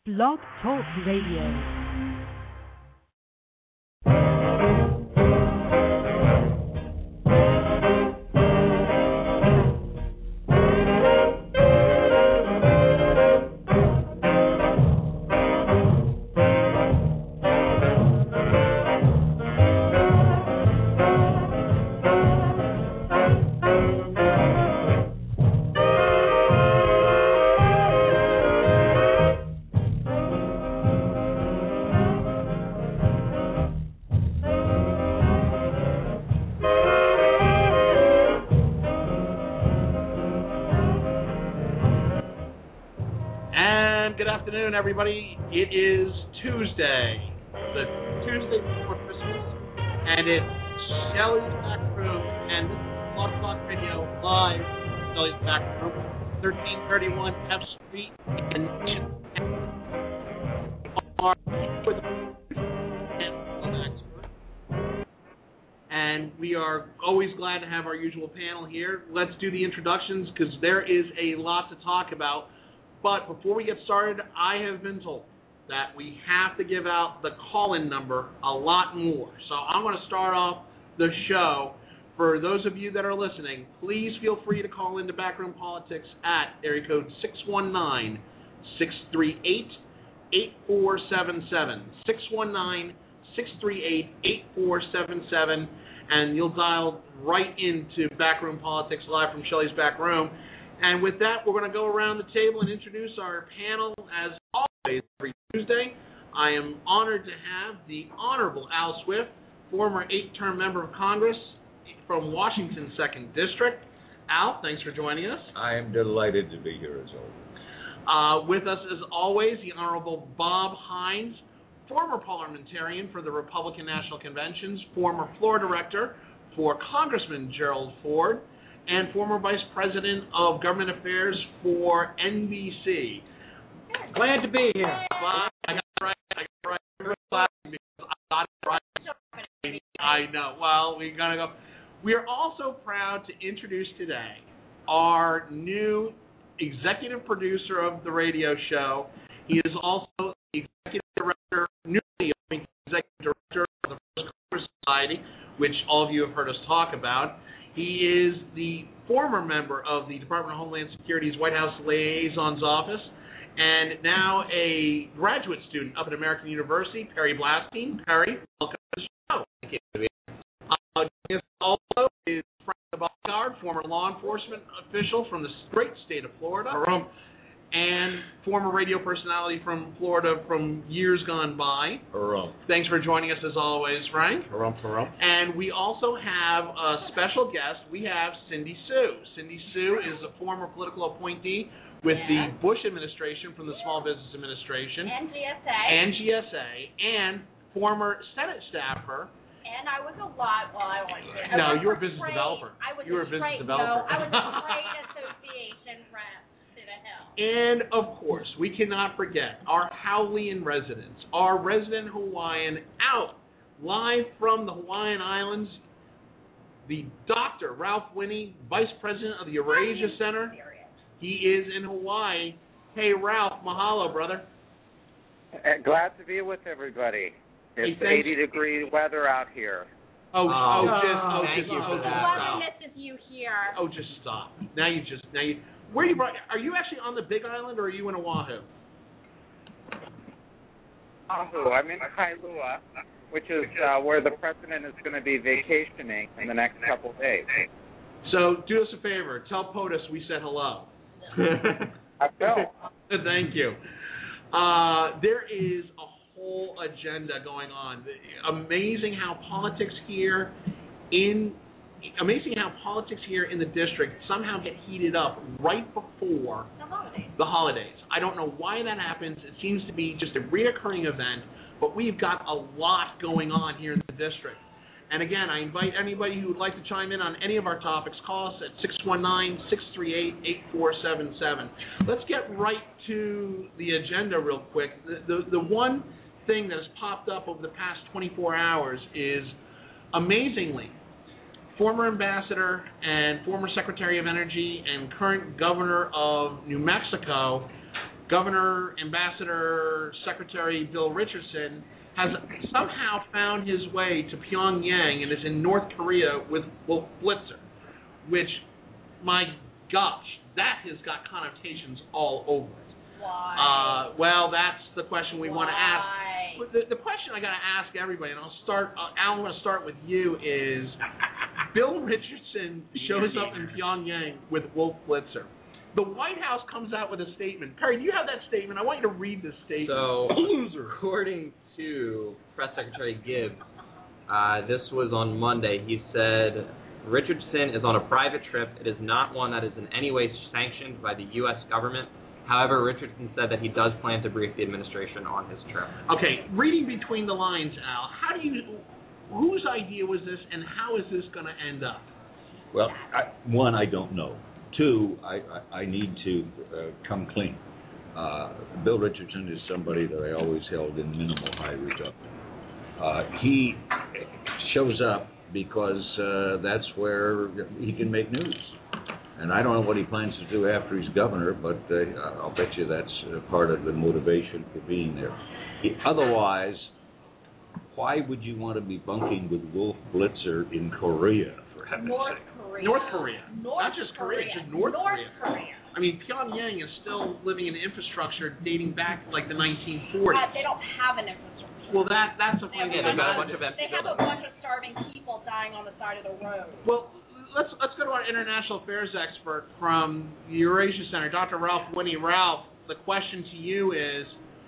Blog Talk Radio. Everybody, it is Tuesday, the Tuesday before Christmas, and it's Shelley's Back Room, and this is Blog Talk Radio live from Shelley's Back Room, 1331 F Street in and we are always glad to have our usual panel here. Let's do the introductions because there is a lot to talk about. But before we get started, I have been told that we have to give out the call-in number a lot more. So I'm going to start off the show. For those of you that are listening, please feel free to call into Backroom Politics at area code 619-638-8477. 619-638-8477. And you'll dial right into Backroom Politics live from Shelley's Back Room. And with that, we're going to go around the table and introduce our panel. As always, every Tuesday, I am honored to have the Honorable Al Swift, former 8-term member of Congress from Washington's 2nd District. Al, thanks for joining us. I am delighted to be here as always. With us, as always, the Honorable Bob Hines, former parliamentarian for the Republican National Conventions, former floor director for Congressman Gerald Ford, and former Vice President of Government Affairs for NBC. Glad to be here. Bob, I got it right. I know. Well, we're going to go. We are also proud to introduce today our new executive producer of the radio show. He is also the executive director, newly appointed executive director of the First Congress Society, which all of you have heard us talk about. He is the former member of the Department of Homeland Security's White House Liaison's Office, and now a graduate student up at American University, Perry Blasting. Perry, welcome to the show. Thank you. Also is Frank Bogard, former law enforcement official from the great state of Florida, and former radio personality from Florida from years gone by. Thanks for joining us as always, Frank. And we also have a special guest. We have Cindy Sue. Cindy Sue is a former political appointee with the Bush administration from the Small Business Administration. And GSA. And former Senate staffer. And I was a lot while I was there. No, you were a business developer. You were a business developer. No, I was a trade association rep. And, of course, we cannot forget our Howleyan residents, our resident Hawaiian out live from the Hawaiian Islands, the Dr. Ralph Winnie, Vice President of the Eurasia Center. He is in Hawaii. Hey, Ralph, mahalo, brother. Glad to be with everybody. It's 80-degree weather out here. Just stop. Where are you actually on the Big Island or are you in Oahu? Oahu. I'm in Kailua, which is where the president is going to be vacationing in the next couple of days. So do us a favor. Tell POTUS we said hello. I will. Thank you. There is a whole agenda going on. Amazing how politics here in the district somehow get heated up right before the holidays. I don't know why that happens. It seems to be just a reoccurring event, but we've got a lot going on here in the district. And again, I invite anybody who would like to chime in on any of our topics, call us at 619-638-8477. Let's get right to the agenda real quick. The one thing that has popped up over the past 24 hours is, amazingly, former ambassador and former Secretary of Energy and current governor of New Mexico Governor, Ambassador, Secretary Bill Richardson has somehow found his way to Pyongyang and is in North Korea with Wolf Blitzer, which, my gosh, that has got connotations all over it. Why? Well, that's the question we want to ask. Why? The question I got to ask everybody, and I'll start. Al, I'm going to start with you. Is Bill Richardson shows up in Pyongyang with Wolf Blitzer? The White House comes out with a statement. Perry, do you have that statement? I want you to read the statement. So, loser. According to Press Secretary Gibbs, this was on Monday. He said Richardson is on a private trip. It is not one that is in any way sanctioned by the U.S. government. However, Richardson said that he does plan to brief the administration on his trip. Okay, reading between the lines, Al, whose idea was this, and how is this going to end up? Well, one, I don't know. Two, I need to come clean. Bill Richardson is somebody that I always held in minimal high regard. He shows up because that's where he can make news. And I don't know what he plans to do after he's governor, but I'll bet you that's part of the motivation for being there. Otherwise, why would you want to be bunking with Wolf Blitzer in Korea, for heaven's sake? North Korea. Not just Korea, just North Korea. I mean, Pyongyang is still living in infrastructure dating back to like the 1940s. They don't have an infrastructure. Well, that's a funny thing. They've got a bunch of empty They have a bunch of starving people dying on the side of the road. Well, let's go to our international affairs expert from the Eurasia Center, Dr. Ralph Winnie. Ralph, the question to you is,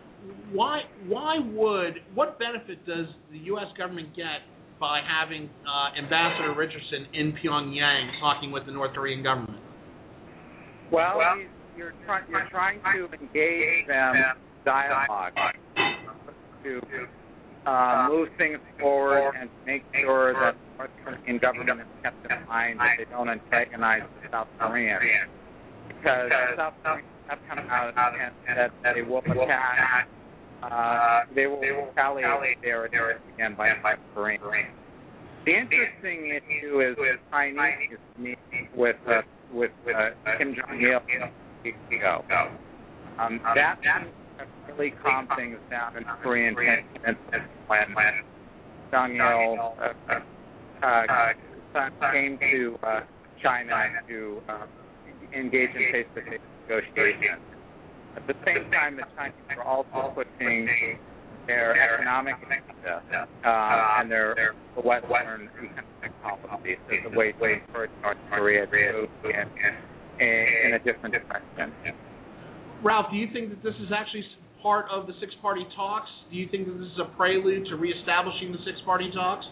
what benefit does the U.S. government get by having Ambassador Richardson in Pyongyang talking with the North Korean government? Well, you're trying to engage them in dialogue to move things forward and make sure that the North Korean government is kept in mind that they don't antagonize the South Koreans. Because the South Koreans have come out and said that they will attack, they will retaliate their attacks again by South Koreans. The interesting issue is the Chinese meeting with Kim Jong-il weeks ago. That really calmed things down in Korean tensions when Jong-il came to China to engage in face-to-face negotiations. At the same time, the Chinese were also pushing their economic agenda and their Western economic policies as a way to encourage North Korea to move in a different direction. Ralph, do you think that this is actually part of the six-party talks? Do you think that this is a prelude to reestablishing the six-party talks?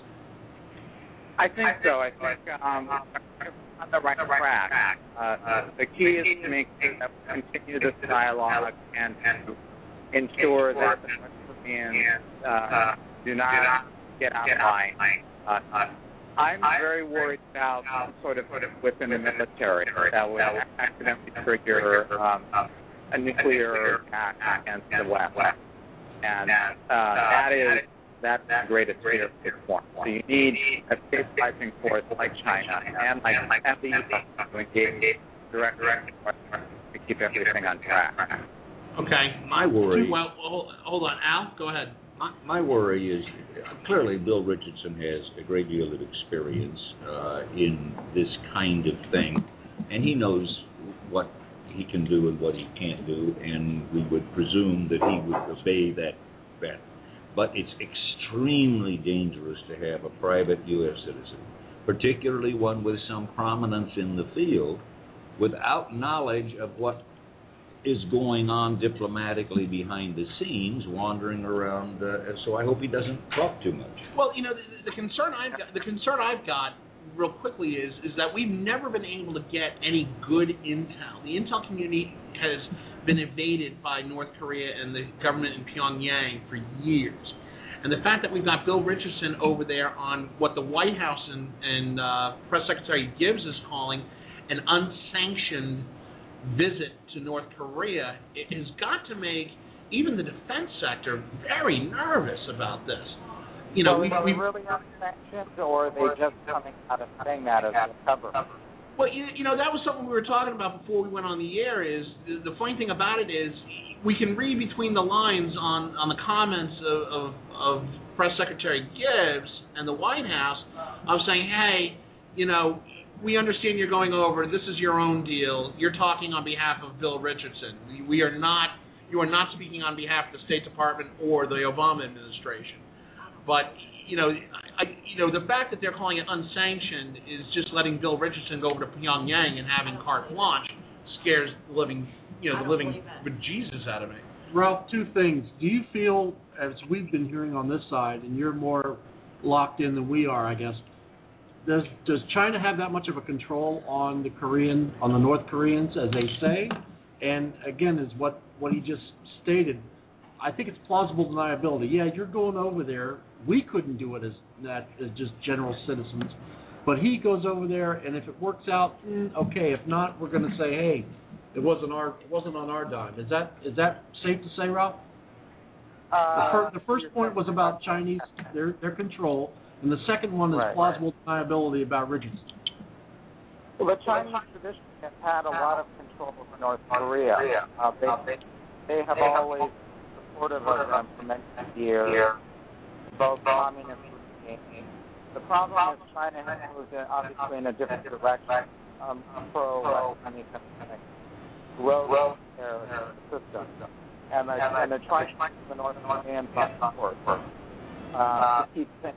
I think so. I think on the right track. The key is to make that continue this dialogue and to ensure that the North Koreans do not get out of line. I'm very worried about sort of within the military that would accidentally trigger a nuclear attack against the West, and that's the greatest fear at this point. So you need a stabilizing force like China and the U.S. to engage directly to keep everything on track. Okay. My worry. Well, hold on, Al. Go ahead. My worry is clearly Bill Richardson has a great deal of experience in this kind of thing, and he knows what he can do and what he can't do, and we would presume that he would obey that. But it's extremely dangerous to have a private U.S. citizen, particularly one with some prominence in the field, without knowledge of what is going on diplomatically behind the scenes, wandering around. So I hope he doesn't talk too much. Well, you know, the concern I've got real quickly is that we've never been able to get any good intel. The intel community has been invaded by North Korea and the government in Pyongyang for years. And the fact that we've got Bill Richardson over there on what the White House and Press Secretary Gibbs is calling an unsanctioned visit to North Korea, it has got to make even the defense sector very nervous about this. You know, we really unsanctioned, or are they just coming out of saying that as a cover? Well, you know, that was something we were talking about before we went on the air. Is the funny thing about it is we can read between the lines on the comments of Press Secretary Gibbs and the White House of saying, hey, you know, we understand you're going over. This is your own deal. You're talking on behalf of Bill Richardson. You are not speaking on behalf of the State Department or the Obama administration. But you know, the fact that they're calling it unsanctioned is just letting Bill Richardson go over to Pyongyang and having carte blanche scares the living bejesus out of me. Ralph, two things. Do you feel, as we've been hearing on this side, and you're more locked in than we are, I guess, does China have that much of a control on the North Koreans, as they say? And again, is what he just stated. I think it's plausible deniability. Yeah, you're going over there. We couldn't do it as just general citizens, but he goes over there, and if it works out, okay. If not, we're going to say, hey, it wasn't on our dime. Is that safe to say, Ralph? The first point was about Chinese, their control, and the second one is plausible deniability about Richardson. Well, the Chinese traditionally have had a lot of control over North Korea. They have always supportive of them for many years, both communist regimes. The problem is China has moved obviously in a different direction, pro-communist growth their system, and they're trying to keep the North Koreans on support to keep things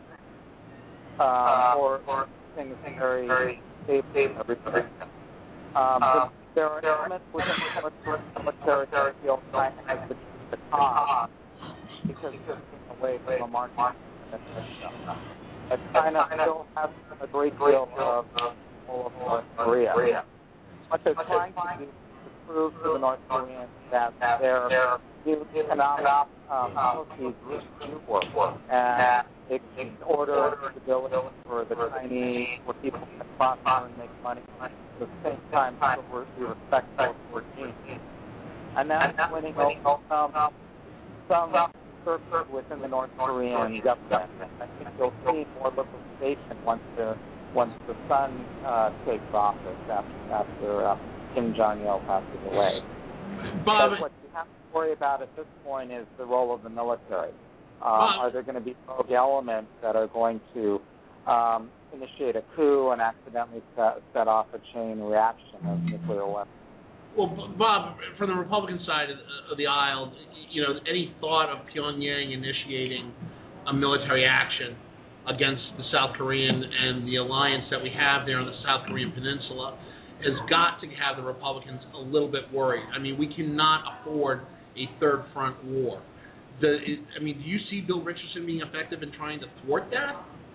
or things very stable. Everything. There are elements within the military field China has the cost because it's away from a market. But China still has a great deal of North Korea. What they're trying to do is to prove to the North Koreans that their new economic policies work, and it can order stability for the Chinese, where people can prosper and make money. At the same time, people be respectful for regime. And that's winning some circles within the North Korean government. I think you'll see more liberalization once the son takes office after Kim Jong-il passes away. Bob, what you have to worry about at this point is the role of the military. Are there going to be rogue elements that are going to initiate a coup and accidentally set off a chain reaction of nuclear weapons? Well, Bob, from the Republican side of the aisle, you know, any thought of Pyongyang initiating a military action against the South Korean and the alliance that we have there on the South Korean peninsula has got to have the Republicans a little bit worried. I mean, we cannot afford a third front war. Do you see Bill Richardson being effective in trying to thwart that?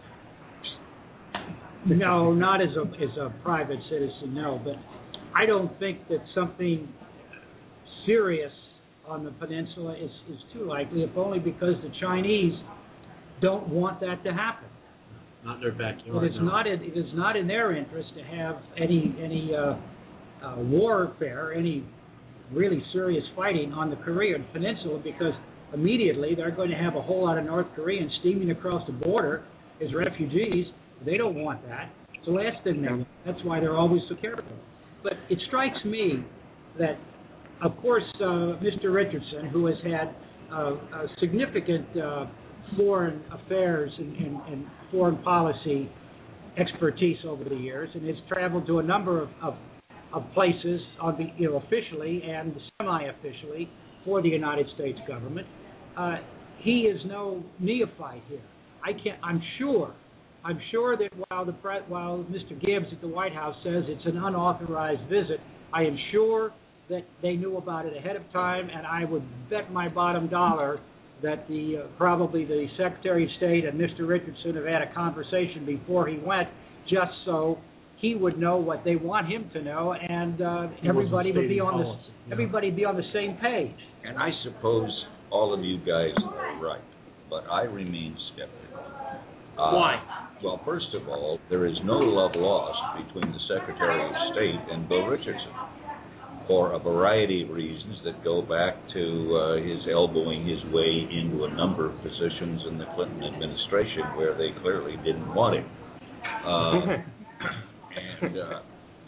No, not as a private citizen, no. But I don't think that something serious on the peninsula is too likely, if only because the Chinese don't want that to happen. Not in their backyard. It is not in their interest to have any warfare, any really serious fighting on the Korean peninsula, because immediately they're going to have a whole lot of North Koreans steaming across the border as refugees. They don't want that. It's the last thing they want. That's why they're always so careful. But it strikes me that, of course, Mr. Richardson, who has had a significant foreign affairs and foreign policy expertise over the years, and has traveled to a number of places officially and semi-officially for the United States government. He is no neophyte here. I'm sure that while Mr. Gibbs at the White House says it's an unauthorized visit, I am sure that they knew about it ahead of time, and I would bet my bottom dollar that probably the Secretary of State and Mr. Richardson have had a conversation before he went, just so he would know what they want him to know, and everybody would be on the same page. And I suppose all of you guys are right, but I remain skeptical. Why? Well, first of all, there is no love lost between the Secretary of State and Bill Richardson, for a variety of reasons that go back to his elbowing his way into a number of positions in the Clinton administration where they clearly didn't want him.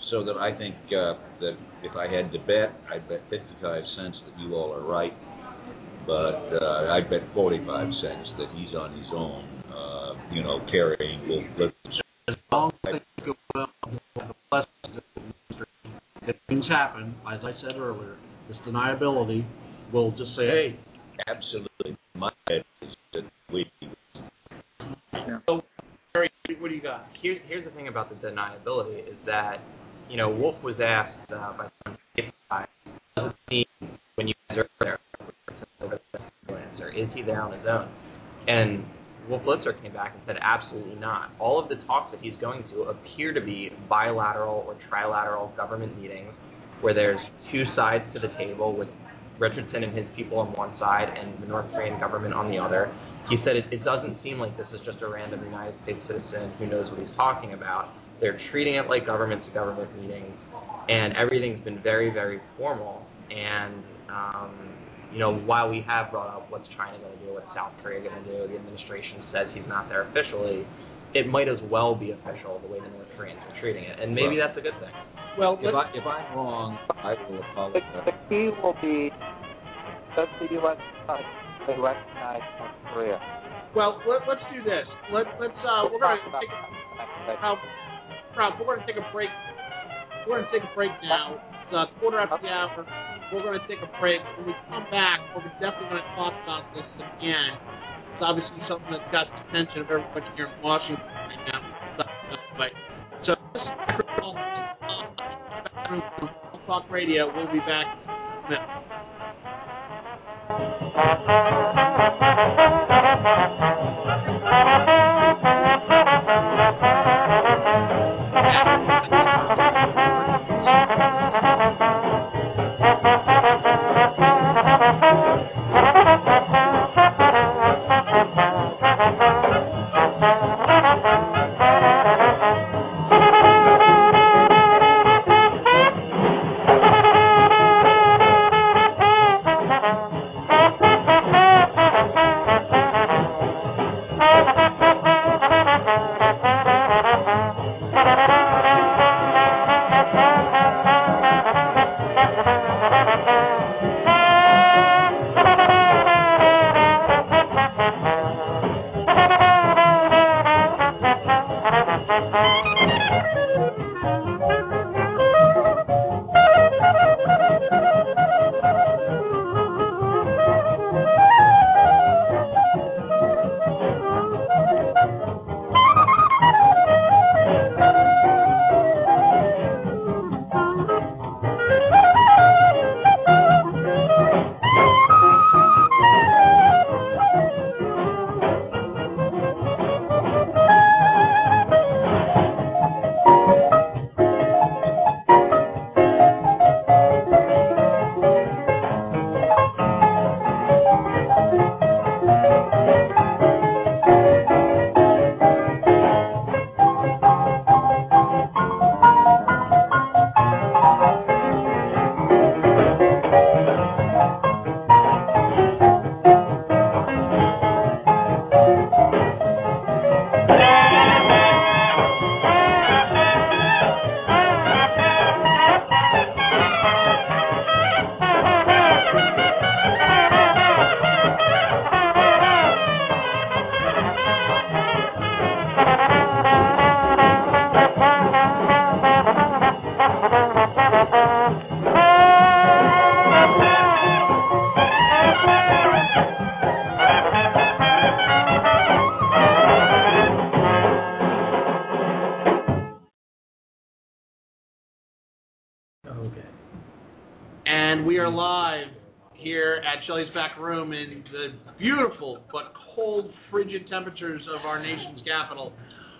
So that I think that if I had to bet, I'd bet 55 cents that you all are right, but I'd bet 45 cents that he's on his own, carrying Wolf Blitzer. As long as they go well, if things happen, as I said earlier, this deniability will just say, hey. Absolutely. My bet is that we. So, Barry, what do you got? Here's the thing about the deniability is that, Wolf was asked by someone, does it seem when you guys are there, answer, is he there on his own? And Wolf Blitzer came back and said absolutely not. All of the talks that he's going to appear to be bilateral or trilateral government meetings where there's two sides to the table with Richardson and his people on one side and the North Korean government on the other. He said it doesn't seem like this is just a random United States citizen who knows what he's talking about. They're treating it like government-to-government meetings, and everything's been very, very formal. And, while we have brought up what's China going to do, what's South Korea going to do, the administration says he's not there officially, it might as well be official the way the North Koreans are treating it, and maybe that's a good thing. Well, if I'm wrong, I will apologize. The key will be, does the U.S. recognize North Korea? Well, let's do this. We're going to take Ralph, we're going to take a break. We're going to take a break now. It's quarter after the hour. We're going to take a break. When we come back, we're definitely going to talk about this again. It's obviously something that's got the attention of everybody here in Washington right now. So this is Talk Radio. We'll be back in a minute. Shelley's back room in the beautiful but cold, frigid temperatures of our nation's capital.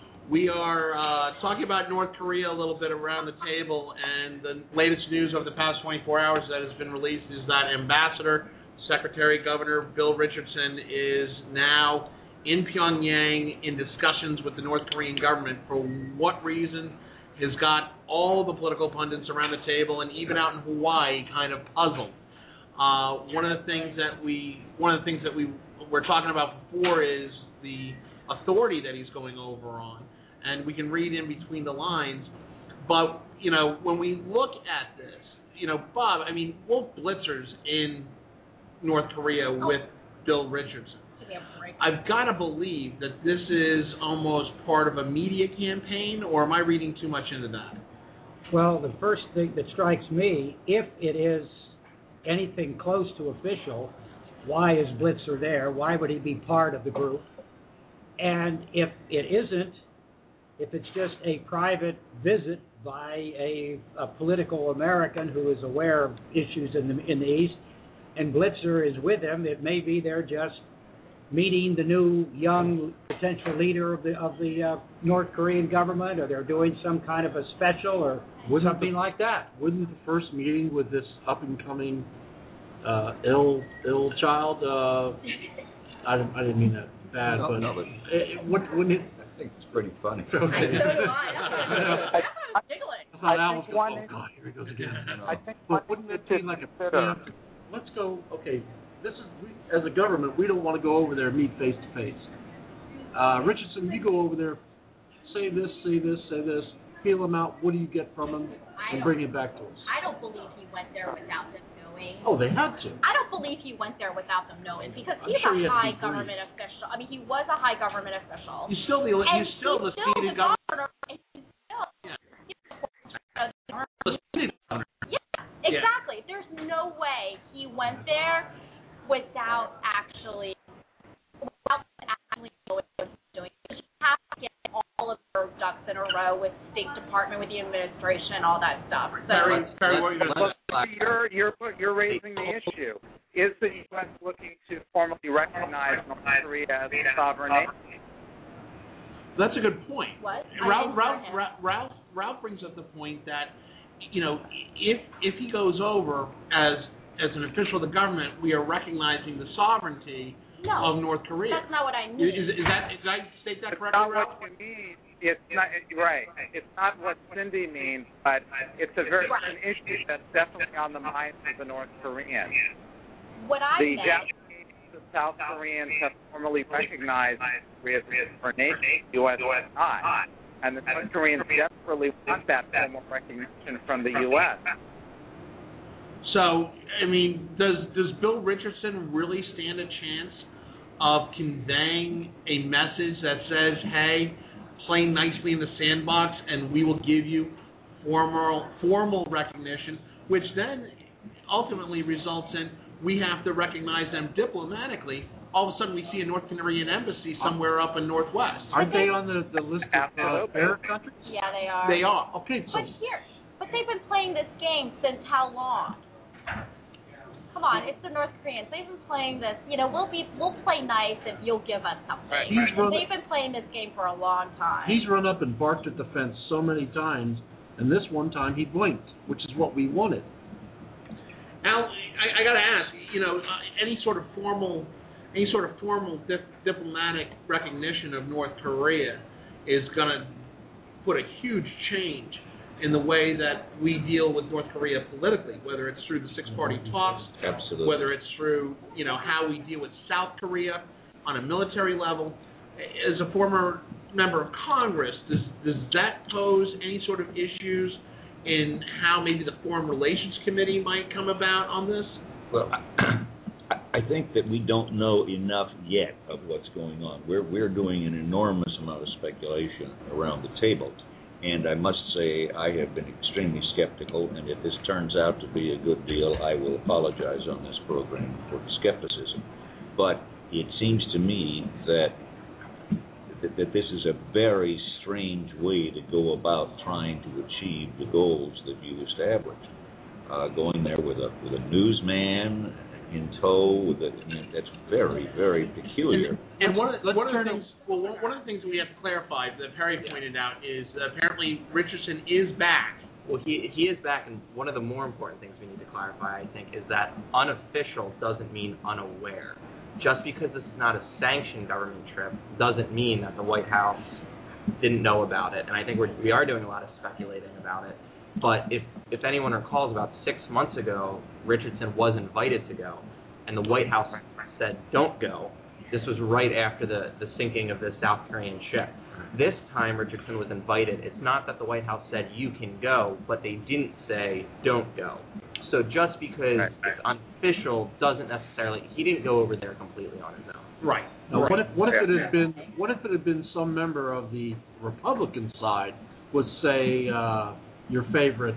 We are talking about North Korea a little bit around the table, and the latest news over the past 24 hours that has been released is that Ambassador, Secretary Governor Bill Richardson is now in Pyongyang in discussions with the North Korean government. For what reason has got all the political pundits around the table, and even out in Hawaii, kind of puzzled. One of the things that we were talking about before is the authority that he's going over on, and we can read in between the lines. But, when we look at this, Bob, Wolf Blitzer's in North Korea with Bill Richardson. I've got to believe that this is almost part of a media campaign, or am I reading too much into that? Well, the first thing that strikes me, if it is anything close to official, why is Blitzer there? Why would he be part of the group? And if it isn't, if it's just a private visit by a political American who is aware of issues in the East, and Blitzer is with him, it may be they're just meeting the new young potential leader of the North Korean government, or they're doing some kind of a special or something like that. Wouldn't the first meeting with this up and coming ill child? I didn't mean that bad, wouldn't it? I think it's pretty funny. So do I. I'm giggling. I thought Al was one going, oh God, here he goes again. I think But wouldn't it be like a preemptive? Let's go. Okay, as a government, we don't want to go over there and meet face to face. Richardson, you go over there, say this, say this, feel him out. What do you get from him, and bring it back to us? I don't believe he went there without them knowing. Oh, they had to. I don't believe he went there without them knowing, because he's sure a he had to high be government official. He was a high government official. He's still the seat in government. And he's still exactly. There's no way he went there without actually knowing what he was doing. You have to get all of your ducks in a row with State Department, with the administration, and all that stuff. So, Perry, what are you going to say? You're raising the issue. Is the U.S. looking to formally recognize North Korea as a sovereign nation? That's a good point. What? Ralph brings up the point that, if he goes over as an official of the government, we are recognizing the sovereignty of North Korea. That's not what I mean. Did I state that correctly, Not Ralph? what you mean. It's not right. It's not what Cindy means, but it's an issue that's definitely on the minds of the North Koreans. What I The meant. Japanese and South Koreans have formally recognized Korea as a sovereign nation. The U.S. has not. And the North Koreans desperately want that formal recognition from the U.S. So, does Bill Richardson really stand a chance of conveying a message that says, hey, play nicely in the sandbox and we will give you formal recognition, which then ultimately results in we have to recognize them diplomatically? All of a sudden we see a North Korean embassy somewhere up in Northwest. Aren't they on the list of fair countries? Yeah, they are. They are. Okay, so But they've been playing this game since how long? Come on, it's the North Koreans. They've been playing this. We'll play nice if you'll give us something. Right. They've been playing this game for a long time. he's run up and barked at the fence so many times, and this one time he blinked, which is what we wanted. Al, I got to ask, any sort of formal diplomatic recognition of North Korea is going to put a huge change in the way that we deal with North Korea politically, whether it's through the six-party talks, Absolutely. whether it's through, how we deal with South Korea on a military level. As a former member of Congress, does that pose any sort of issues in how maybe the Foreign Relations Committee might come about on this? Well, I think that we don't know enough yet of what's going on. We're doing an enormous amount of speculation around the table. And I must say I have been extremely skeptical, and if this turns out to be a good deal, I will apologize on this program for the skepticism. But it seems to me that this is a very strange way to go about trying to achieve the goals that you established. Going there with a newsman in tow, that's very, very peculiar. And one of the things we have to clarify that Perry pointed out is that apparently Richardson is back. Well, he is back, and one of the more important things we need to clarify, I think, is that unofficial doesn't mean unaware. Just because this is not a sanctioned government trip doesn't mean that the White House didn't know about it, and I think we are doing a lot of speculating about it. But if anyone recalls, about 6 months ago, Richardson was invited to go, and the White House said, don't go. This was right after the sinking of the South Korean ship. This time, Richardson was invited. It's not that the White House said you can go, but they didn't say don't go. So just because it's unofficial doesn't necessarily, he didn't go over there completely on his own. Right. Now, what if it had been some member of the Republican side would say your favorite,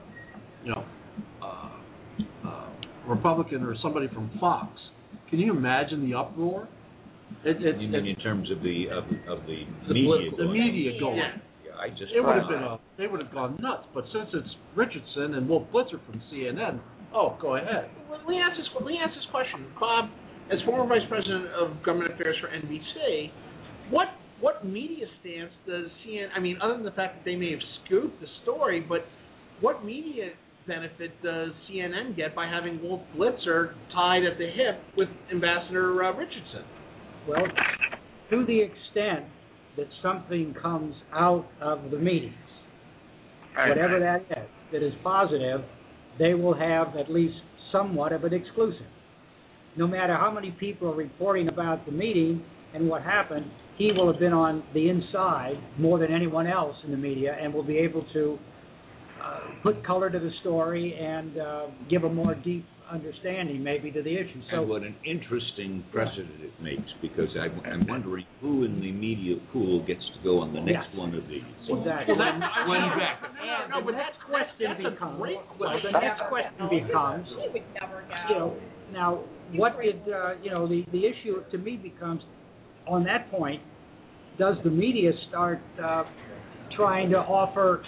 Republican or somebody from Fox? Can you imagine the uproar? You mean in terms of the media? The media going. Yeah, It would have been they would have gone nuts. But since it's Richardson and Wolf Blitzer from CNN, go ahead. Let me ask this question, Bob. As former Vice President of Government Affairs for NBC, what media stance does CNN? I mean, other than the fact that they may have scooped the story, but what media benefit does CNN get by having Wolf Blitzer tied at the hip with Ambassador Richardson? Well, to the extent that something comes out of the meetings, whatever that is positive, they will have at least somewhat of an exclusive. No matter how many people are reporting about the meeting and what happened, he will have been on the inside more than anyone else in the media and will be able to put color to the story and give a more deep understanding maybe to the issue. So, and what an interesting precedent it makes, because I'm wondering who in the media pool gets to go on the next one of these. Exactly. No, but that's the next question becomes, now what did the issue to me becomes on that point, does the media start trying to offer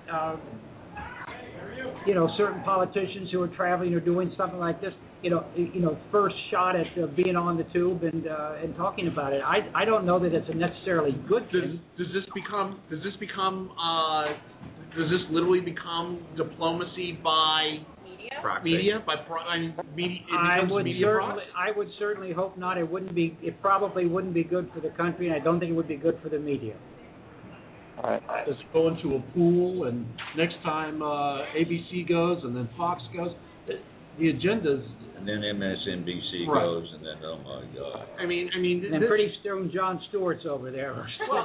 certain politicians who are traveling or doing something like this, first shot at being on the tube and talking about it. I don't know that it's a necessarily good thing. Does this literally become diplomacy by media? I would certainly hope not. It probably wouldn't be good for the country, and I don't think it would be good for the media. Does it go into a pool, and next time ABC goes, and then Fox goes? The agendas. And then MSNBC goes, and then oh my God. I mean, and pretty soon Jon Stewart's over there.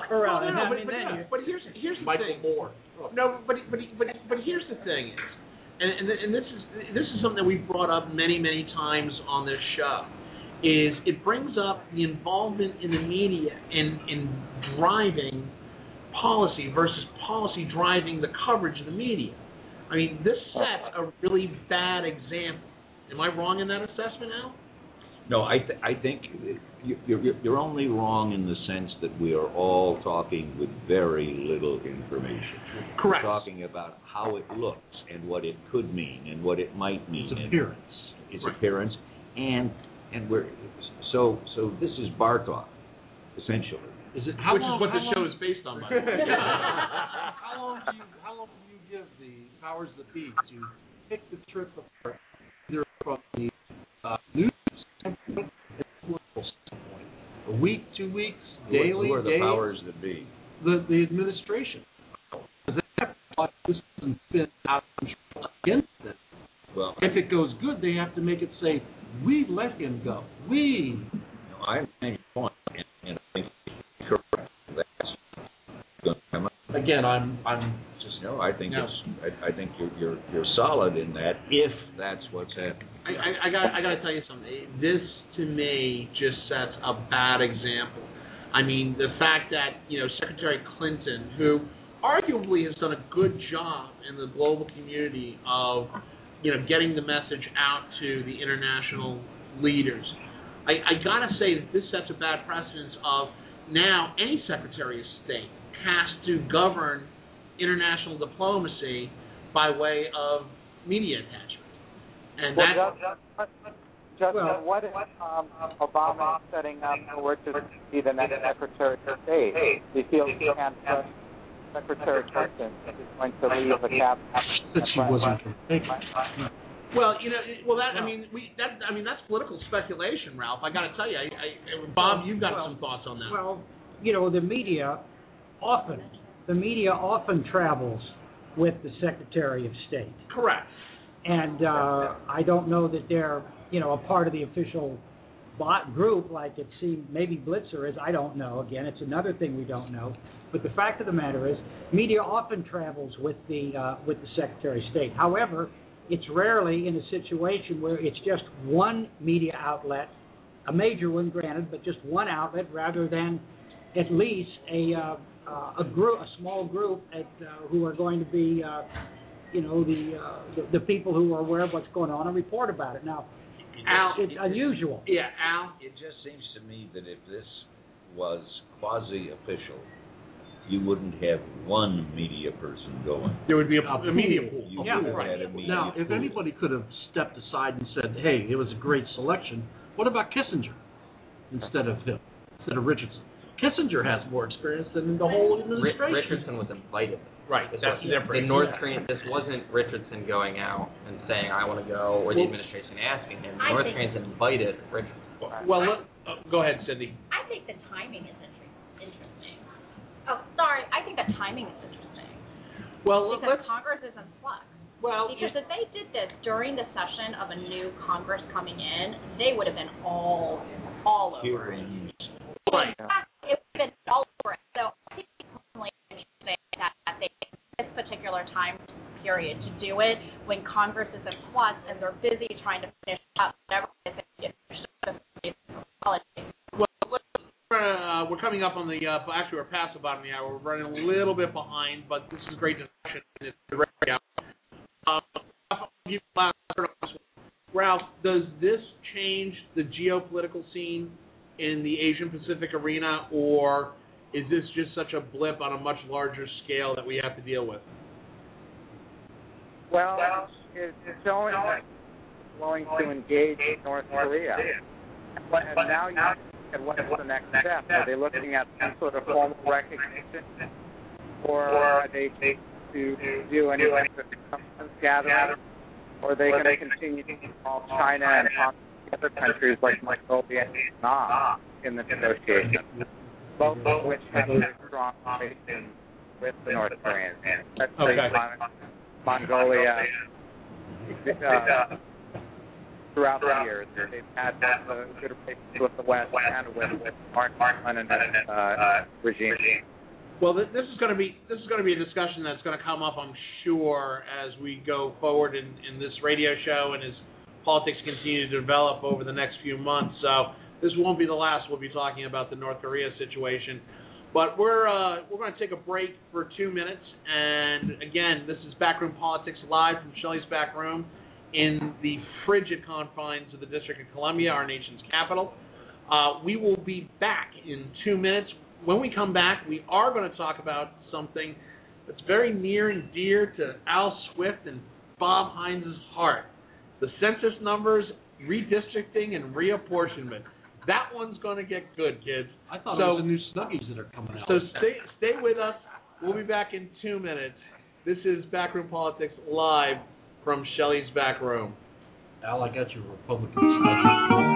But here's the Michael thing. Moore. No, but here's the thing is, and this is something that we've brought up many times on this show, is it brings up the involvement in the media in driving policy versus policy driving the coverage of the media. I mean, this sets a really bad example. Am I wrong in that assessment, Al? No, I think you're only wrong in the sense that we are all talking with very little information. Correct. We're talking about how it looks and what it could mean and what it might mean. Its appearance, and we're so this is Bartok, essentially. Which is what the show is based on, by the way. How long do you give the powers that be to pick the trip apart, either from the news standpoint and political standpoint? A week, 2 weeks, daily, Who are the powers that be? The administration. Because they have to this hasn't been out of control against it. Well, if it goes good, they have to make it say, we let him go. We. No, I understand your point, and I think you're correct. That's going to come up. Again, I'm just no. I think I think you're solid in that if that's what's happening. I got to tell you something. This to me just sets a bad example. I mean, the fact that Secretary Clinton, who arguably has done a good job in the global community of getting the message out to the international leaders, I got to say that this sets a bad precedence of now any Secretary of State has to govern international diplomacy by way of media attachment. And Justin, what is Obama setting up for to be the next Secretary of State? Do you feel he can't trust Secretary Clinton is going to leave a cabinet? That she wasn't. Well, that's political speculation, Ralph. I got to tell you, Bob, you've got some thoughts on that. Well, the media often travels with the Secretary of State. Correct. And I don't know that they're, a part of the official bot group like it seemed maybe Blitzer is. I don't know. Again, it's another thing we don't know. But the fact of the matter is, media often travels with the Secretary of State. However, it's rarely in a situation where it's just one media outlet, a major one, granted, but just one outlet rather than at least a small group who are going to be, the people who are aware of what's going on and report about it. Now, Al, it's unusual. Yeah, Al. It just seems to me that if this was quasi-official, you wouldn't have one media person going. There would be a media pool. You Yeah, would have right. had a media Now, if pool. anybody could have stepped aside and said, "Hey, it was a great selection," what about Kissinger instead of him, instead of Richardson? Kissinger has more experience than the whole administration. Richardson was invited. Right, This that's was- different. The North Korean. This wasn't Richardson going out and saying I want to go, or the administration asking him. The I North think- Koreans invited Richardson. Well, go ahead, Cindy. I think the timing is interesting. Oh, sorry. I think the timing is interesting Well, because let's. Congress is in flux. Well, Because if they did this during the session of a new Congress coming in, they would have been all over it. Hearings. right. In fact, it would have been all over it. So I think personally, I mean, that they this particular time period to do it when Congress is in flux and they're busy trying to finish up whatever it is they get politics. Well, we're coming up on the. Actually, we're past the bottom of the hour. We're running a little bit behind, but this is a great discussion. It's the radio. Ralph, does this change the geopolitical scene in the Asian Pacific arena, or is this just such a blip on a much larger scale that we have to deal with? Well, it's showing that it's willing to engage North Korea. And now you look at what's the next step. Are they looking at some sort of formal recognition, or are they to do any kind of intelligence gathering, or are they going to continue to involve China and possibly other countries like Mongolia and Vietnam in the negotiations, both of which have very strong relations with the North Koreans? Let's say Mongolia, throughout the years, they've had good relations with the West and with Mark Lenin's regime. Well, this is going to be a discussion that's going to come up, I'm sure, as we go forward in this radio show and as politics continue to develop over the next few months. So this won't be the last we'll be talking about the North Korea situation. But we're going to take a break for 2 minutes, and again, this is Backroom Politics live from Shelley's Back Room in the frigid confines of the District of Columbia, our nation's capital. We will be back in 2 minutes. When we come back, we are going to talk about something that's very near and dear to Al Swift and Bob Hines' heart: the census numbers, redistricting, and reapportionment. That one's going to get good, kids. I thought it was the new Snuggies that are coming out. So stay with us. We'll be back in 2 minutes. This is Backroom Politics live from Shelley's Back Room. Al, I got your Republican Snuggies.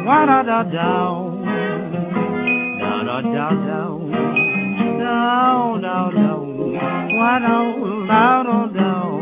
Wah da da down, da da da down, down down down, wah down down down.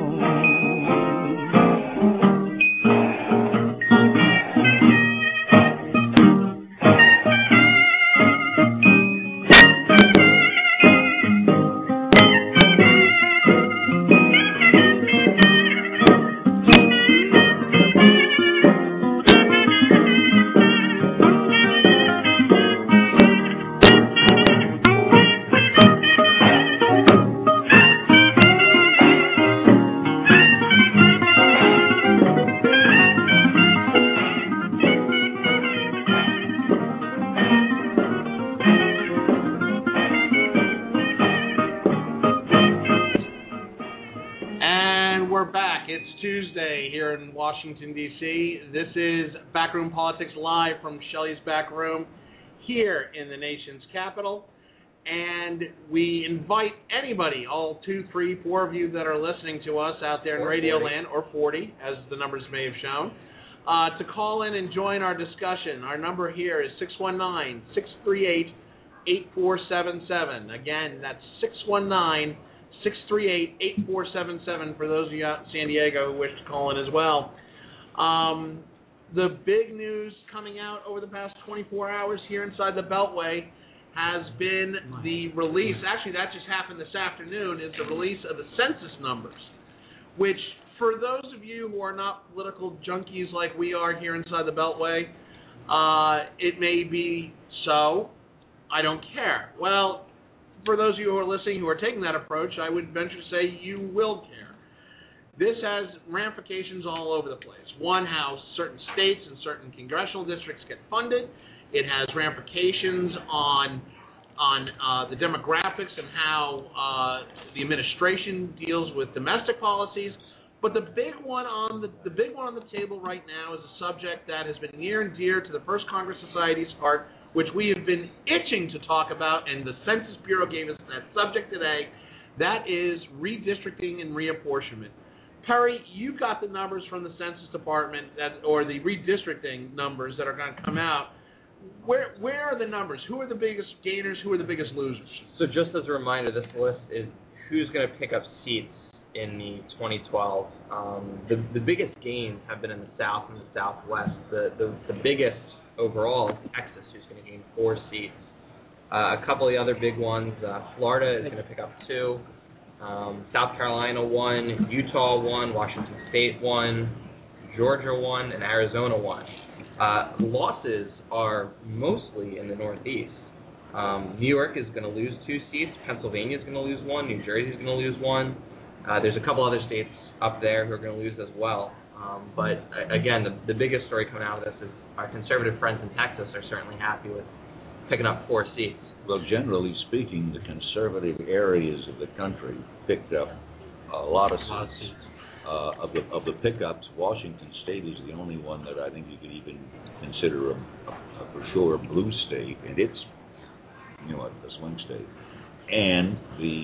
Washington, D.C. This is Backroom Politics live from Shelley's Back Room here in the nation's capital. And we invite anybody, all 2, 3, 4 of you that are listening to us out there in Radio Land, or 40, as the numbers may have shown, to call in and join our discussion. Our number here is 619-638-8477. Again, that's 619-638-8477 for those of you out in San Diego who wish to call in as well. The big news coming out over the past 24 hours here inside the Beltway has been the release, actually that just happened this afternoon, is the release of the census numbers, which for those of you who are not political junkies like we are here inside the Beltway, it may be so, I don't care. Well, for those of you who are listening who are taking that approach, I would venture to say you will care. This has ramifications all over the place. One, how certain states and certain congressional districts get funded. It has ramifications on the demographics and how the administration deals with domestic policies. But the big one on the table right now is a subject that has been near and dear to the First Congress Society's heart, which we have been itching to talk about, and the Census Bureau gave us that subject today. That is redistricting and reapportionment. Perry, you got the numbers from the Census Department, or the redistricting numbers that are going to come out. Where are the numbers? Who are the biggest gainers? Who are the biggest losers? So just as a reminder, this list is who's going to pick up seats in the 2012. The biggest gains have been in the South and the Southwest. The biggest overall is Texas, who's going to gain 4 seats. A couple of the other big ones, Florida is going to pick up 2. South Carolina 1, Utah 1, Washington State 1, Georgia 1, and Arizona 1. Losses are mostly in the Northeast. New York is going to lose 2 seats. Pennsylvania is going to lose 1. New Jersey is going to lose 1. There's a couple other states up there who are going to lose as well. But again, the biggest story coming out of this is our conservative friends in Texas are certainly happy with picking up 4 seats. Well, generally speaking, the conservative areas of the country picked up a lot of seats. Of the pickups, Washington State is the only one that I think you could even consider a for sure a blue state, and it's a swing state. And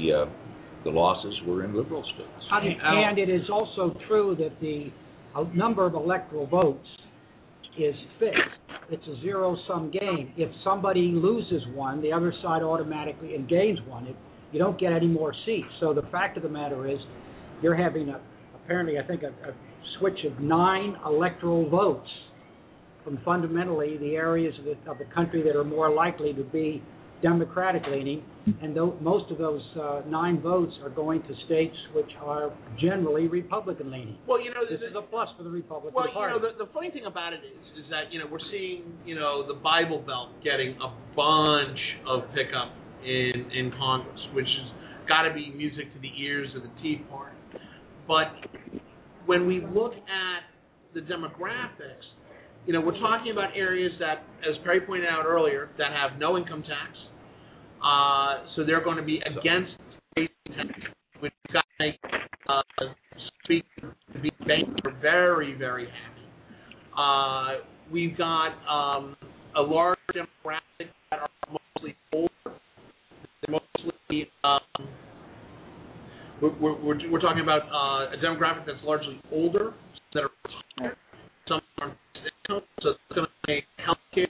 the losses were in liberal states. And it is also true that the number of electoral votes is fixed. It's a zero-sum game. If somebody loses one, the other side automatically gains one. You don't get any more seats. So the fact of the matter is, you're having apparently a switch of 9 electoral votes from fundamentally the areas of the country that are more likely to be Democratic leaning, and most of those 9 votes are going to states which are generally Republican leaning. Well, this is a plus for the Republican Party. Well, the funny thing about it is that we're seeing the Bible Belt getting a bunch of pickup in Congress, which has got to be music to the ears of the Tea Party. But when we look at the demographics, we're talking about areas that, as Perry pointed out earlier, that have no income tax. So they're going to be against raising taxes, which got to make speakers to be very, very happy. We've got a large demographic that are mostly older. They're mostly we're talking about a demographic that's largely older, that are retired. Some are income, so it's going to make healthcare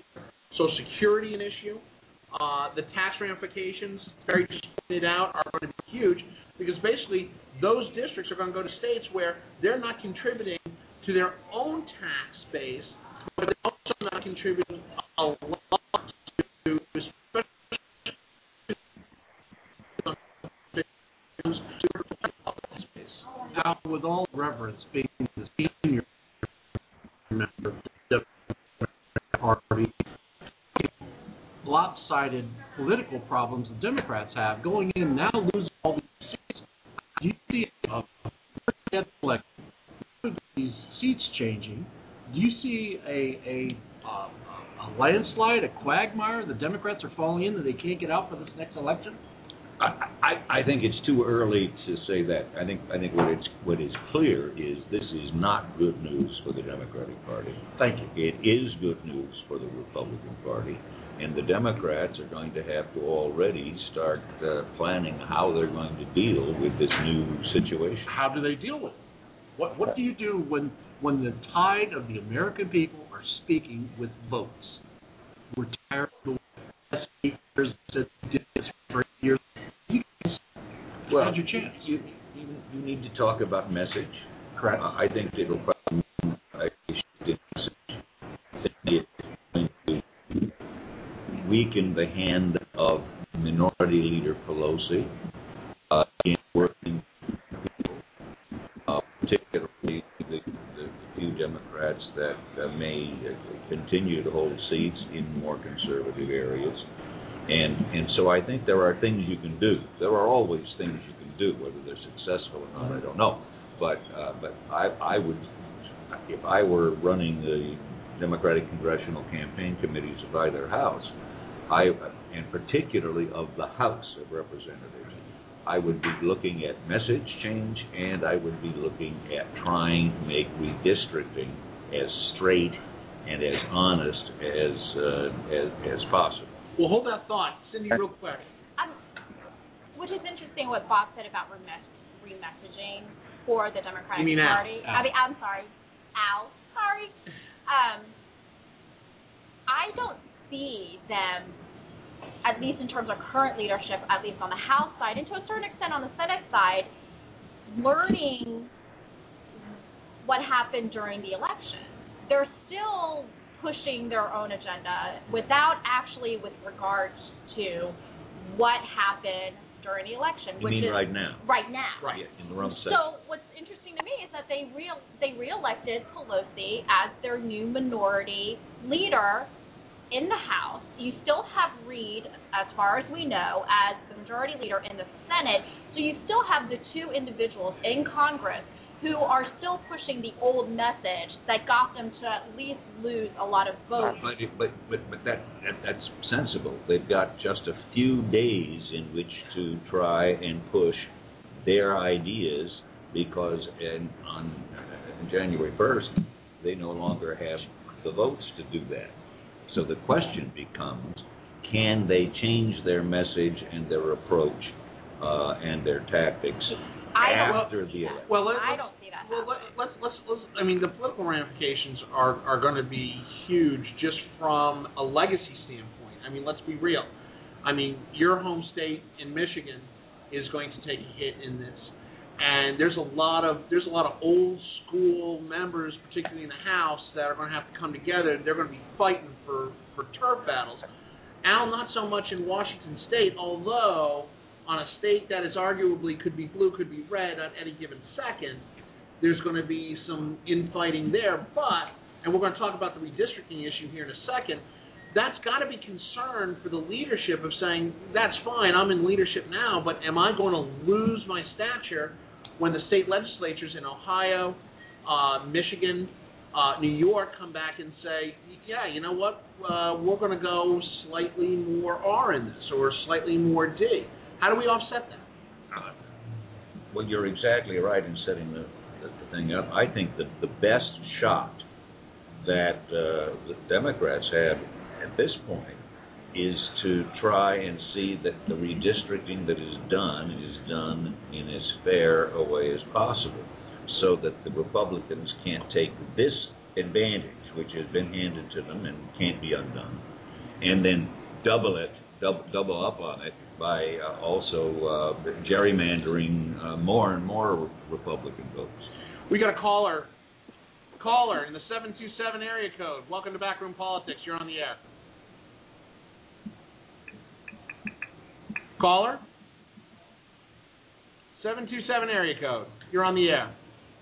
tax ramifications, Barry just pointed out, are going to be huge because basically those districts are going to go to states where they're not contributing to their own tax base, but they're also not contributing a lot to Now, with all reverence, being the senior member of the Democratic Party, lopsided political problems the Democrats have going in now losing all these seats. Do you see these seats changing? Do you see a landslide, a quagmire the Democrats are falling in that they can't get out for this next election? I think it's too early to say that. I think what is clear is this is not good news for the Democratic Party. Thank you. It is good news for the Republican Party, and the Democrats are going to have to already start planning how they're going to deal with this new situation. How do they deal with it? What do you do when the tide of the American people are speaking with votes? We're tired of the last 8 years that did this for 8 years. Well, how's your chance? You need to talk about message. Correct. I think it'll probably it's going to weaken the hand of Minority Leader Pelosi in working people, particularly the few Democrats that may continue to hold seats in more conservative areas. And so I think there are things you can do. There are always things you can do. Whether they're successful or not, I don't know. But I would, if I were running the Democratic congressional campaign committees of either house, and particularly of the House of Representatives, I would be looking at message change, and I would be looking at trying to make redistricting as straight and as honest as possible. Well, hold that thought. Cindy, real quick. Which is interesting what Bob said about remessaging for the Democratic you mean Party. Al? I'm sorry. Al. Sorry. I don't see them, at least in terms of current leadership, at least on the House side, and to a certain extent on the Senate side, learning what happened during the election. They're still pushing their own agenda without actually with regards to what happened during the election. You mean right now? Right now. Right. Yeah, in the wrong sense. So what's interesting to me is that they reelected Pelosi as their new minority leader in the House. You still have Reid, as far as we know, as the majority leader in the Senate. So you still have the two individuals in Congress who are still pushing the old message that got them to at least lose a lot of votes. But that's sensible. They've got just a few days in which to try and push their ideas because on January 1st, they no longer have the votes to do that. So the question becomes, can they change their message and their approach and their tactics after the election? Well, I don't see that. Well, let's. I mean, the political ramifications are going to be huge just from a legacy standpoint. I mean, let's be real. I mean, your home state in Michigan is going to take a hit in this, and there's a lot of old school members, particularly in the House, that are going to have to come together. They're going to be fighting for turf battles. Al, not so much in Washington State, although on a state that is arguably could be blue, could be red at any given second, there's going to be some infighting there. But, and we're going to talk about the redistricting issue here in a second, that's got to be concern for the leadership of saying, that's fine, I'm in leadership now, but am I going to lose my stature when the state legislatures in Ohio, Michigan, New York come back and say, yeah, you know what, we're going to go slightly more R in this or slightly more D. How do we offset that? Well, you're exactly right in setting the thing up. I think that the best shot that the Democrats have at this point is to try and see that the redistricting that is done in as fair a way as possible, so that the Republicans can't take this advantage, which has been handed to them and can't be undone, and then double it double up on it by also gerrymandering more and more Republican votes. We got a caller. Caller in the 727 area code. Welcome to Backroom Politics. You're on the air. Caller? 727 area code. You're on the air.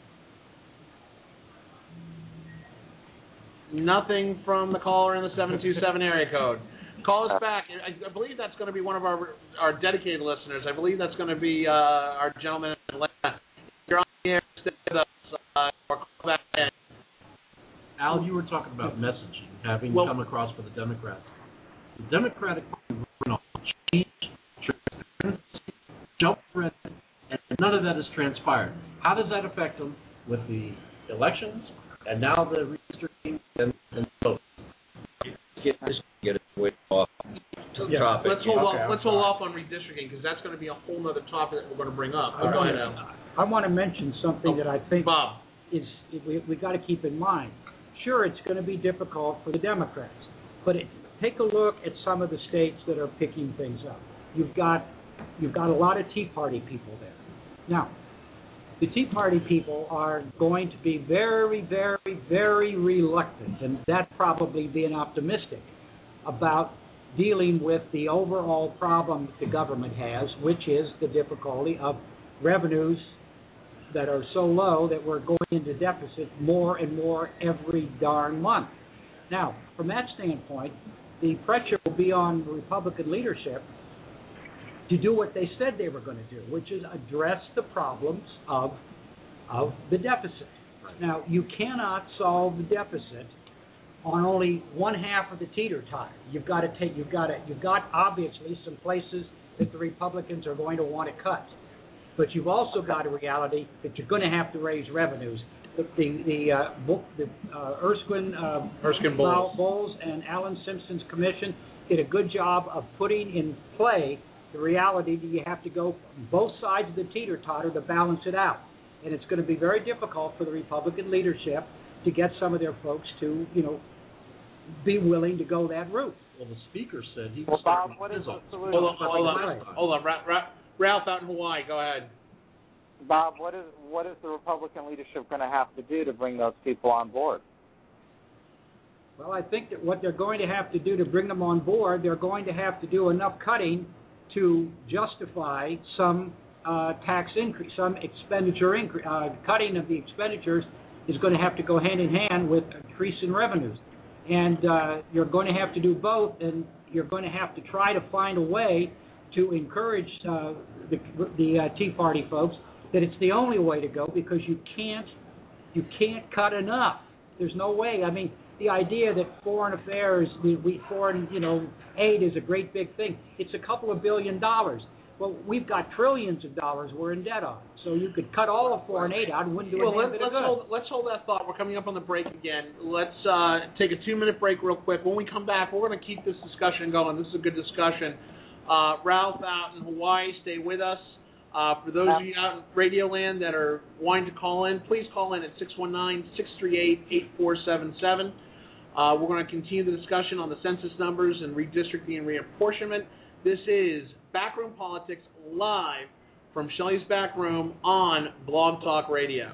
Nothing from the caller in the 727 area code. Call us back. I believe that's going to be one of our dedicated listeners. I believe that's going to be our gentleman in Atlanta. You're on the air. Stay with us. Or call back in. Al, you were talking about messaging, having come across for the Democrats. The Democratic Party run on change, transparency, jump red, and none of that has transpired. How does that affect them with the elections and now the redistricting and votes? Get it way off the topic. Let's hold off on redistricting because that's going to be a whole other topic that we're going to bring up. I want to mention something that I think Bob. we got to keep in mind. Sure, it's going to be difficult for the Democrats, but take a look at some of the states that are picking things up. You've got a lot of Tea Party people there. Now, the Tea Party people are going to be very, very, very reluctant, and that probably being optimistic, about dealing with the overall problem that the government has, which is the difficulty of revenues that are so low that we're going into deficit more and more every darn month. Now, from that standpoint, the pressure will be on the Republican leadership to do what they said they were going to do, which is address the problems of the deficit. Now, you cannot solve the deficit on only one half of the teeter-totter. You've got obviously some places that the Republicans are going to want to cut. But you've also got a reality that you're going to have to raise revenues. The Erskine Bowles and Alan Simpson's commission did a good job of putting in play the reality that you have to go both sides of the teeter-totter to balance it out. And it's going to be very difficult for the Republican leadership to get some of their folks to, be willing to go that route. Well, the speaker said he was... Well, Bob, what is the solution? Hold on. Ralph out in Hawaii, go ahead. Bob, what is the Republican leadership going to have to do to bring those people on board? Well, I think that what they're going to have to do to bring them on board, they're going to have to do enough cutting to justify some tax increase, some expenditure increase. Cutting of the expenditures is going to have to go hand in hand with increase in revenues. And you're going to have to do both, and you're going to have to try to find a way to encourage the Tea Party folks that it's the only way to go, because you can't cut enough. There's no way. I mean, the idea that foreign affairs, foreign aid is a great big thing. It's a couple of $1 billion. Well, we've got trillions of dollars we're in debt on. So you could cut all of foreign aid out and wouldn't do anything but good. Let's hold that thought. We're coming up on the break again. Let's take a 2-minute break real quick. When we come back, we're going to keep this discussion going. This is a good discussion. Ralph out in Hawaii, stay with us. For those of you out in Radio Land that are wanting to call in, please call in at 619-638-8477. We're going to continue the discussion on the census numbers and redistricting and reapportionment. This is Backroom Politics live from Shelley's Back Room on Blog Talk Radio.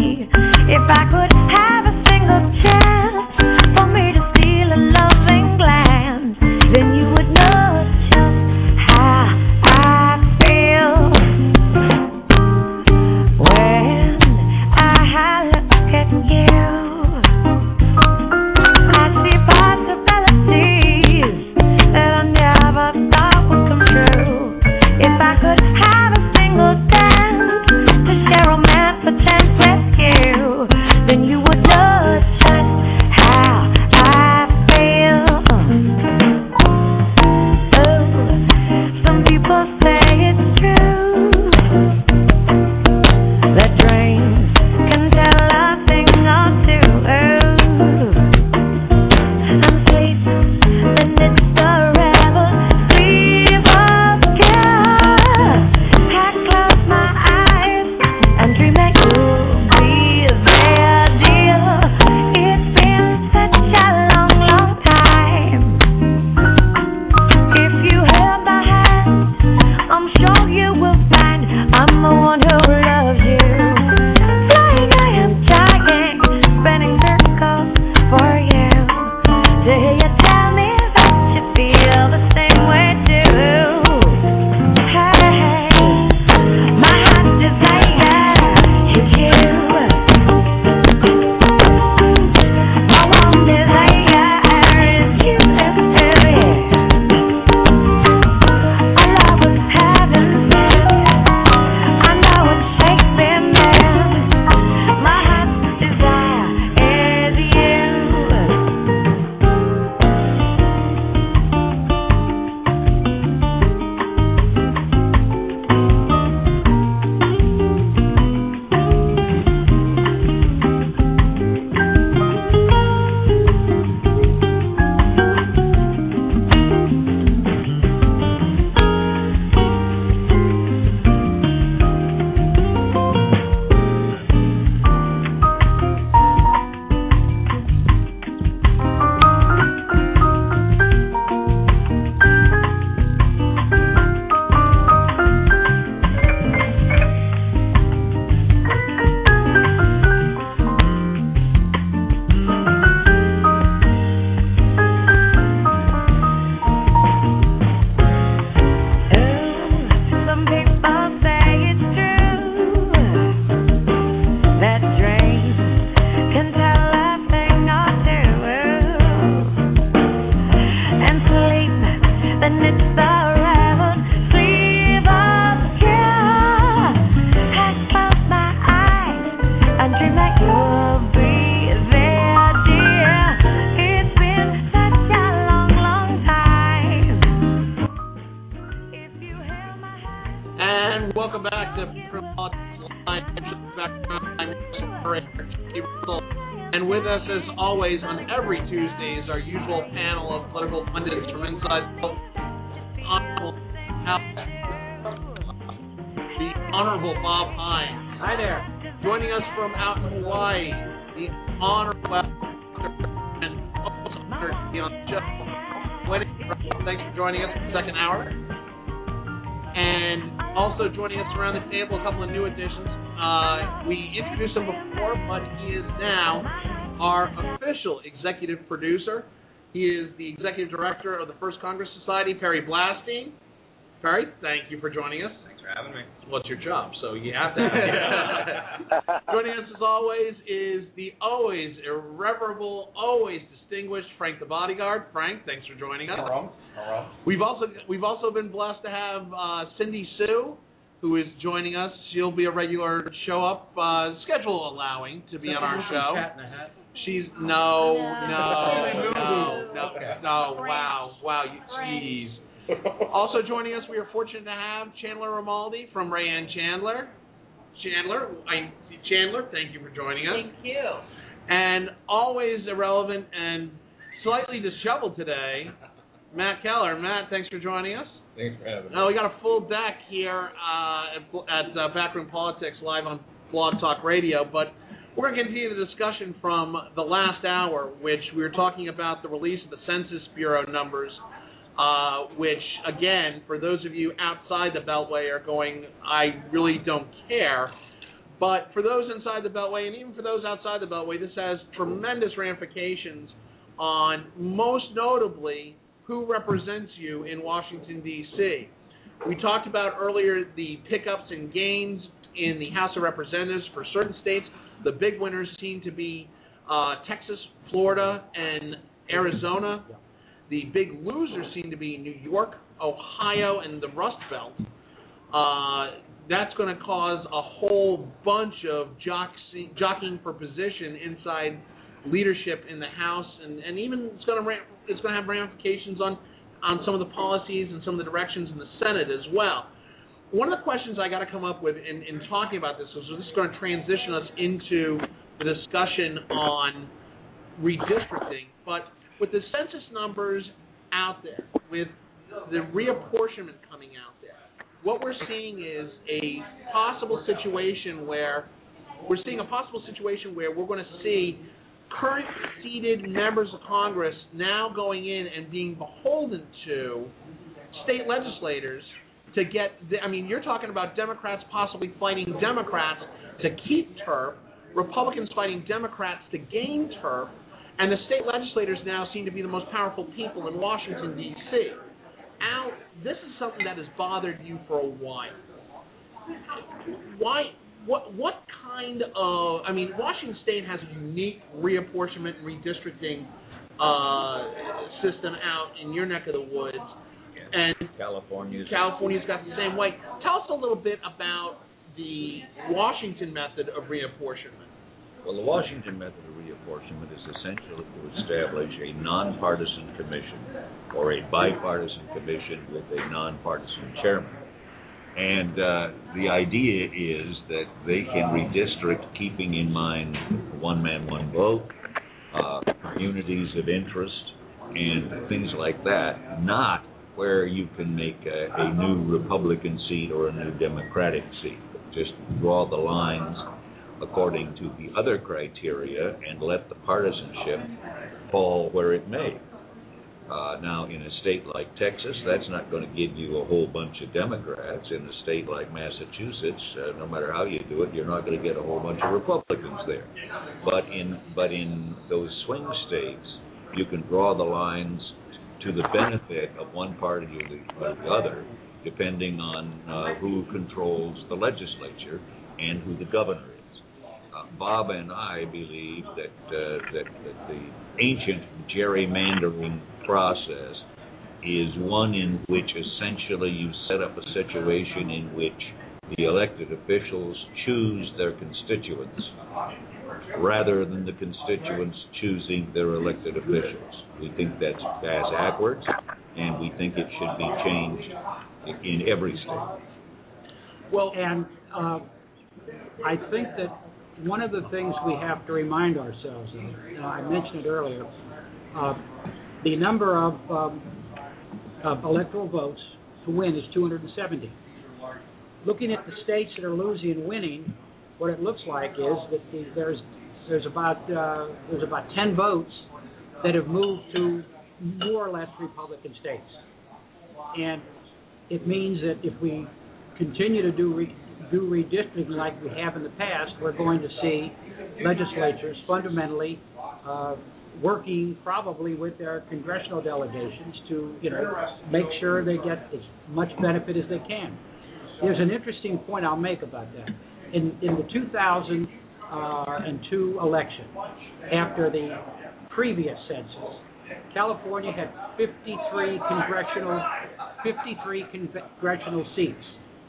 If I could have a single chance for me to steal a loving glance. Welcome back to Politics Live. And with us, as always, on every Tuesday is our usual panel of political pundits from inside the Honorable Bob Hines. Hi there. Joining us from out in Hawaii, the Honorable and also honored to be on the show. Thanks for joining us for the second hour. And also joining us around the table, a couple of new additions. We introduced him before, but he is now our official executive producer. He is the executive director of the First Congress Society, Perry Blasting. Perry, thank you for joining us. Thanks for having me. Well, it's your job, so you have to. Joining us, as always, is the always irreverable, always distinguished Frank the Bodyguard. Frank, thanks for joining us. No problem. We've also been blessed to have Cindy Sue, who is joining us. She'll be a regular show up, schedule allowing, to be on our show. Cat in a hat. She's no. Wow, jeez. Also joining us, we are fortunate to have Chandler Romaldi from Rayanne Chandler. Chandler, thank you for joining us. Thank you. And always irrelevant and slightly disheveled today, Matt Keller. Matt, thanks for joining us. Thanks for having me. Now, we got a full deck here at Backroom Politics live on Blog Talk Radio, but we're going to continue the discussion from the last hour, which we were talking about the release of the Census Bureau numbers, which, again, for those of you outside the Beltway are going, I really don't care. But for those inside the Beltway, and even for those outside the Beltway, this has tremendous ramifications on, most notably, who represents you in Washington, D.C. We talked about earlier the pickups and gains in the House of Representatives for certain states. The big winners seem to be Texas, Florida, and Arizona. The big losers seem to be New York, Ohio, and the Rust Belt. That's going to cause a whole bunch of jockeying for position inside leadership in the House, and even it's going to have ramifications on some of the policies and some of the directions in the Senate as well. One of the questions I got to come up with in talking about this is going to transition us into the discussion on redistricting, but with the census numbers out there, with the reapportionment coming out there, what we're seeing is a possible situation where we're going to see current seated members of Congress now going in and being beholden to state legislators to get, you're talking about Democrats possibly fighting Democrats to keep turf, Republicans fighting Democrats to gain turf, and the state legislators now seem to be the most powerful people in Washington, D.C. Al, this is something that has bothered you for a while. Why? What kind of? Washington State has a unique reapportionment, redistricting system out in your neck of the woods, and California's got the same way. Tell us a little bit about the Washington method of reapportionment. Well, the Washington method of reapportionment is essentially to establish a nonpartisan commission or a bipartisan commission with a nonpartisan chairman. And the idea is that they can redistrict, keeping in mind one man, one vote, communities of interest, and things like that, not where you can make a new Republican seat or a new Democratic seat. Just draw the lines according to the other criteria and let the partisanship fall where it may. Now, in a state like Texas, that's not going to give you a whole bunch of Democrats. In a state like Massachusetts, no matter how you do it, you're not going to get a whole bunch of Republicans there. But in those swing states, you can draw the lines to the benefit of one party or the other, depending on who controls the legislature and who the governor is. Bob and I believe that the ancient gerrymandering process is one in which essentially you set up a situation in which the elected officials choose their constituents rather than the constituents choosing their elected officials. We think that's backwards, and we think it should be changed in every state. Well, And I think that one of the things we have to remind ourselves of, I mentioned it earlier, the number of electoral votes to win is 270. Looking at the states that are losing and winning, what it looks like is that there's about 10 votes that have moved to more or less Republican states, and it means that if we continue to do redistricting like we have in the past, we're going to see legislatures fundamentally working probably with their congressional delegations to make sure they get as much benefit as they can. There's an interesting point I'll make about that. In the 2002 election, after the previous census, California had 53 congressional seats.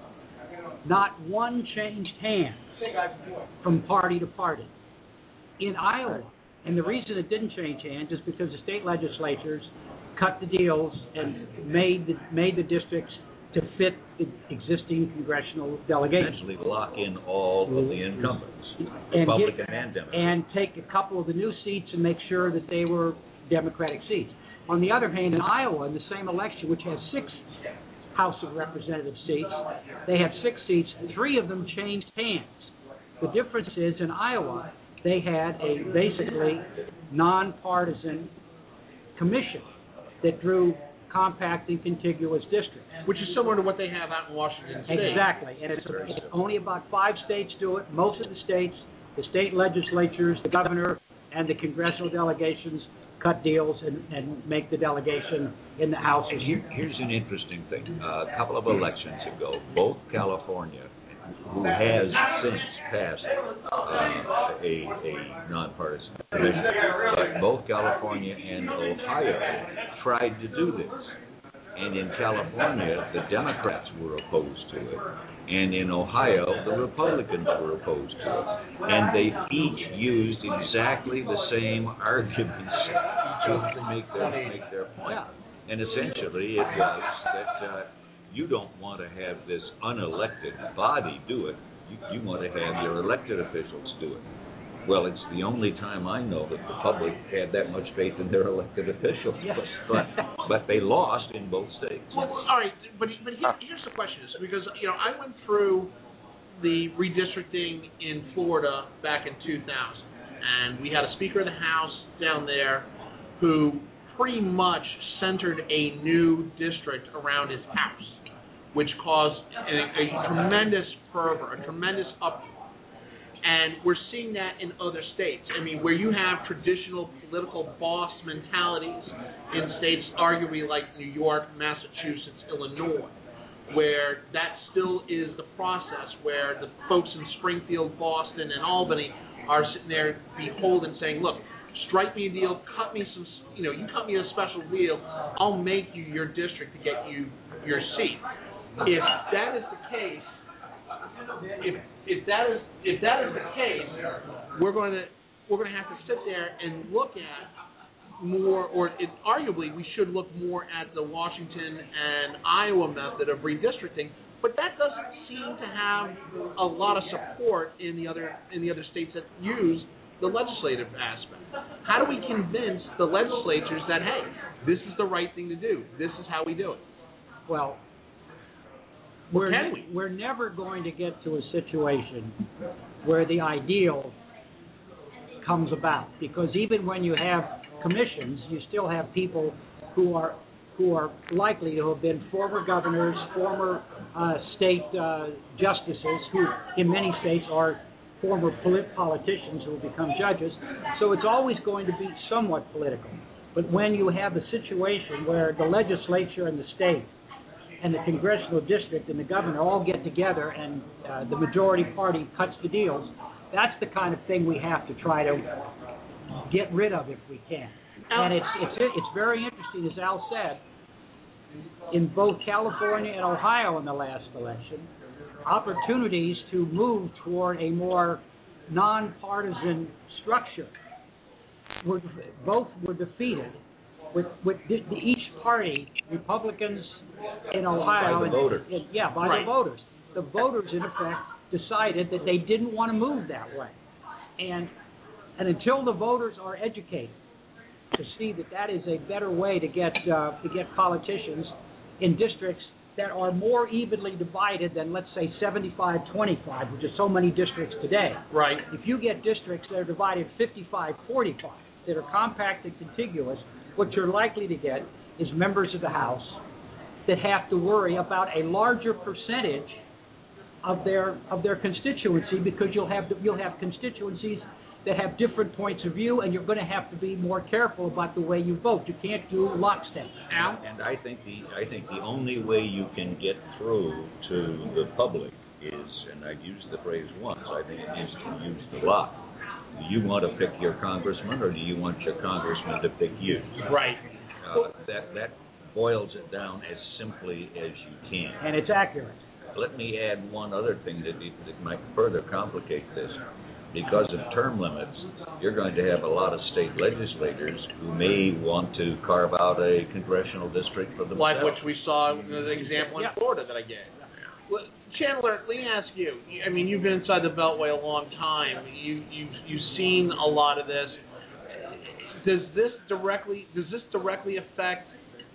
Not one changed hands from party to party. In Iowa, and the reason it didn't change hands is because the state legislatures cut the deals and made the districts to fit the existing congressional delegations. Essentially lock in all of the incumbents, Republican and Democrat. And take a couple of the new seats and make sure that they were Democratic seats. On the other hand, in Iowa, in the same election, which has 6 House of Representative seats, they had 6 seats. 3 of them changed hands. The difference is in Iowa, they had a basically nonpartisan commission that drew compact and contiguous districts. Which is similar to what they have out in Washington State. Exactly, and it's only about 5 states do it. Most of the states, the state legislatures, the governor, and the congressional delegations cut deals and make the delegation in the House. Here's an interesting thing. A couple of elections ago, both California, who has since passed a nonpartisan commission, but both California and Ohio tried to do this. And in California, the Democrats were opposed to it. And in Ohio, the Republicans were opposed to it. And they each used exactly the same arguments to make their point. And essentially, it was that you don't want to have this unelected body do it. You want to have your elected officials do it. Well, it's the only time I know that the public had that much faith in their elected officials. Yes. But they lost in both states. Well, all right, but here's the question: is because I went through the redistricting in Florida back in 2000, and we had a Speaker of the House down there who pretty much centered a new district around his house, which caused a tremendous fervor, a tremendous uproar. And we're seeing that in other states. I mean, where you have traditional political boss mentalities in states arguably like New York, Massachusetts, Illinois, where that still is the process, where the folks in Springfield, Boston, and Albany are sitting there beholden saying, look, strike me a deal, cut me some, you cut me a special deal, I'll make you your district to get you your seat. If that is the case, if that is the case, we're going to have to sit there and look at more, or arguably we should look more at the Washington and Iowa method of redistricting. But that doesn't seem to have a lot of support in the other states that use the legislative aspect. How do we convince the legislatures that, hey, this is the right thing to do? This is how we do it. Well, we're never going to get to a situation where the ideal comes about, because even when you have commissions, you still have people who are likely to have been former governors, former state justices, who in many states are former politicians who have become judges. So it's always going to be somewhat political. But when you have a situation where the legislature and the state and the congressional district and the governor all get together and the majority party cuts the deals, that's the kind of thing we have to try to get rid of if we can. And it's very interesting, as Al said, in both California and Ohio in the last election, opportunities to move toward a more nonpartisan structure both were defeated with each party, Republicans in Ohio, by the voters. By the voters. the voters, in effect, decided that they didn't want to move that way. And until the voters are educated to see that that is a better way to get politicians in districts that are more evenly divided than, let's say, 75-25, which is so many districts today. Right. If you get districts that are divided 55-45, that are compact and contiguous, what you're likely to get is members of the House that have to worry about a larger percentage of their constituency, because you'll have constituencies that have different points of view, and you're going to have to be more careful about the way you vote. You can't do lockstep. Al? And I think the only way you can get through to the public is, and I've used the phrase once, I think it needs to be used a lot. Do you want to pick your congressman, or do you want your congressman to pick you? Right. That boils it down as simply as you can. And it's accurate. Let me add one other thing that might further complicate this. Because of term limits, you're going to have a lot of state legislators who may want to carve out a congressional district for themselves. Like which we saw in the example in Florida that I gave. Well, Chandler, let me ask you. I mean, you've been inside the Beltway a long time. You've seen a lot of this. Does this directly affect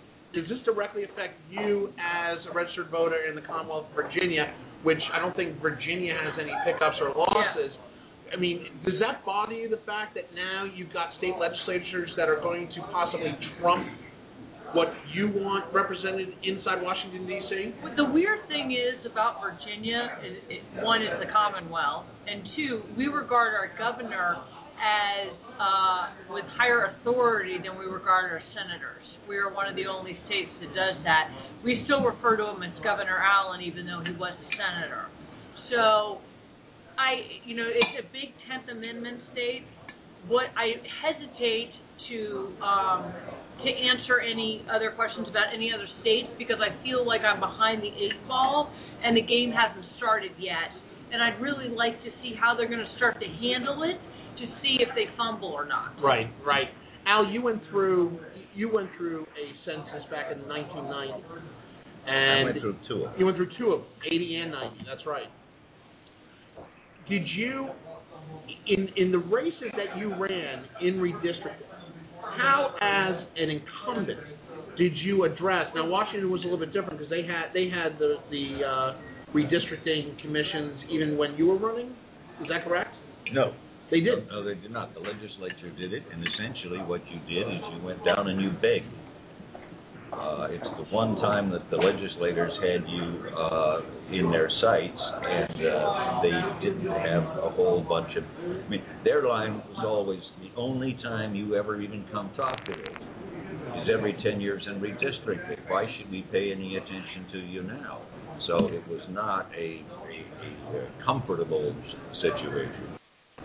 you as a registered voter in the Commonwealth of Virginia, which I don't think Virginia has any pickups or losses? Yeah. I mean, does that bother you, the fact that now you've got state legislatures that are going to possibly trump what you want represented inside Washington, D.C.? Well, the weird thing is about Virginia, one, it's the Commonwealth, and two, we regard our governor as with higher authority than we regard our senators. We are one of the only states that does that. We still refer to him as Governor Allen, even though he was a senator. So it's a big 10th Amendment state. What I hesitate to answer any other questions about any other states, because I feel like I'm behind the 8 ball and the game hasn't started yet. And I'd really like to see how they're going to start to handle it, to see if they fumble or not. Right. Al, you went through a census back in the 1990s. And I went through 2 of them. You went through 2 of them, 80 and 90. That's right. Did you, in the races that you ran in redistricting, how, as an incumbent, did you address? Now, Washington was a little bit different because they had the redistricting commissions even when you were running. Is that correct? No. They did? No, they did not. The legislature did it, and essentially what you did is you went down and you begged. It's the one time that the legislators had you in their sights, and they didn't have a whole bunch of... I mean, their line was always, the only time you ever even come talk to us is every 10 years in redistricting. Why should we pay any attention to you now? So it was not a comfortable situation.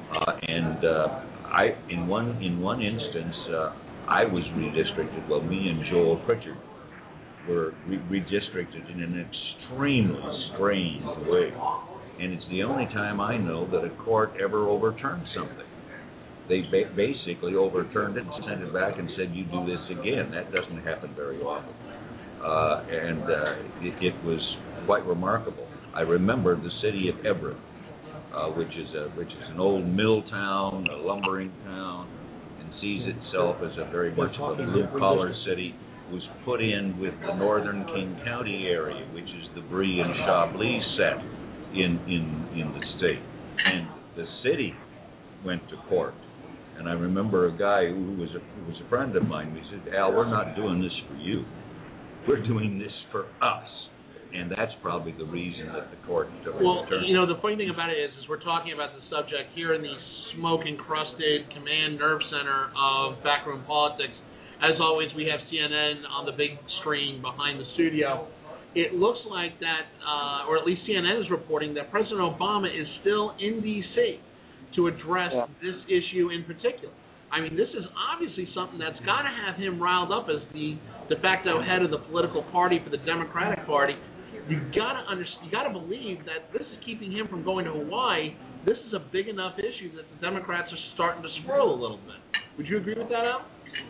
In one instance, I was redistricted. Well, me and Joel Pritchard were redistricted in an extremely strange way. And it's the only time I know that a court ever overturned something. They basically overturned it and sent it back and said, you do this again. That doesn't happen very often. It was quite remarkable. I remember the city of Everett, which is an old mill town, a lumbering town, and sees itself as a very much of a blue-collar city, was put in with the northern King County area, which is the Bree and Chablis set in the state. And the city went to court. And I remember a guy who was a friend of mine. He said, Al, we're not doing this for you. We're doing this for us. And that's probably the reason that the court took it. Well, the funny thing about it is we're talking about the subject here in the smoke-encrusted command nerve center of backroom politics. As always, we have CNN on the big screen behind the studio. It looks like that, or at least CNN is reporting, that President Obama is still in D.C. to address this issue in particular. I mean, this is obviously something that's got to have him riled up as the de facto head of the political party for the Democratic Party. You got to believe that this is keeping him from going to Hawaii. This is a big enough issue that the Democrats are starting to swirl a little bit. Would you agree with that, Al?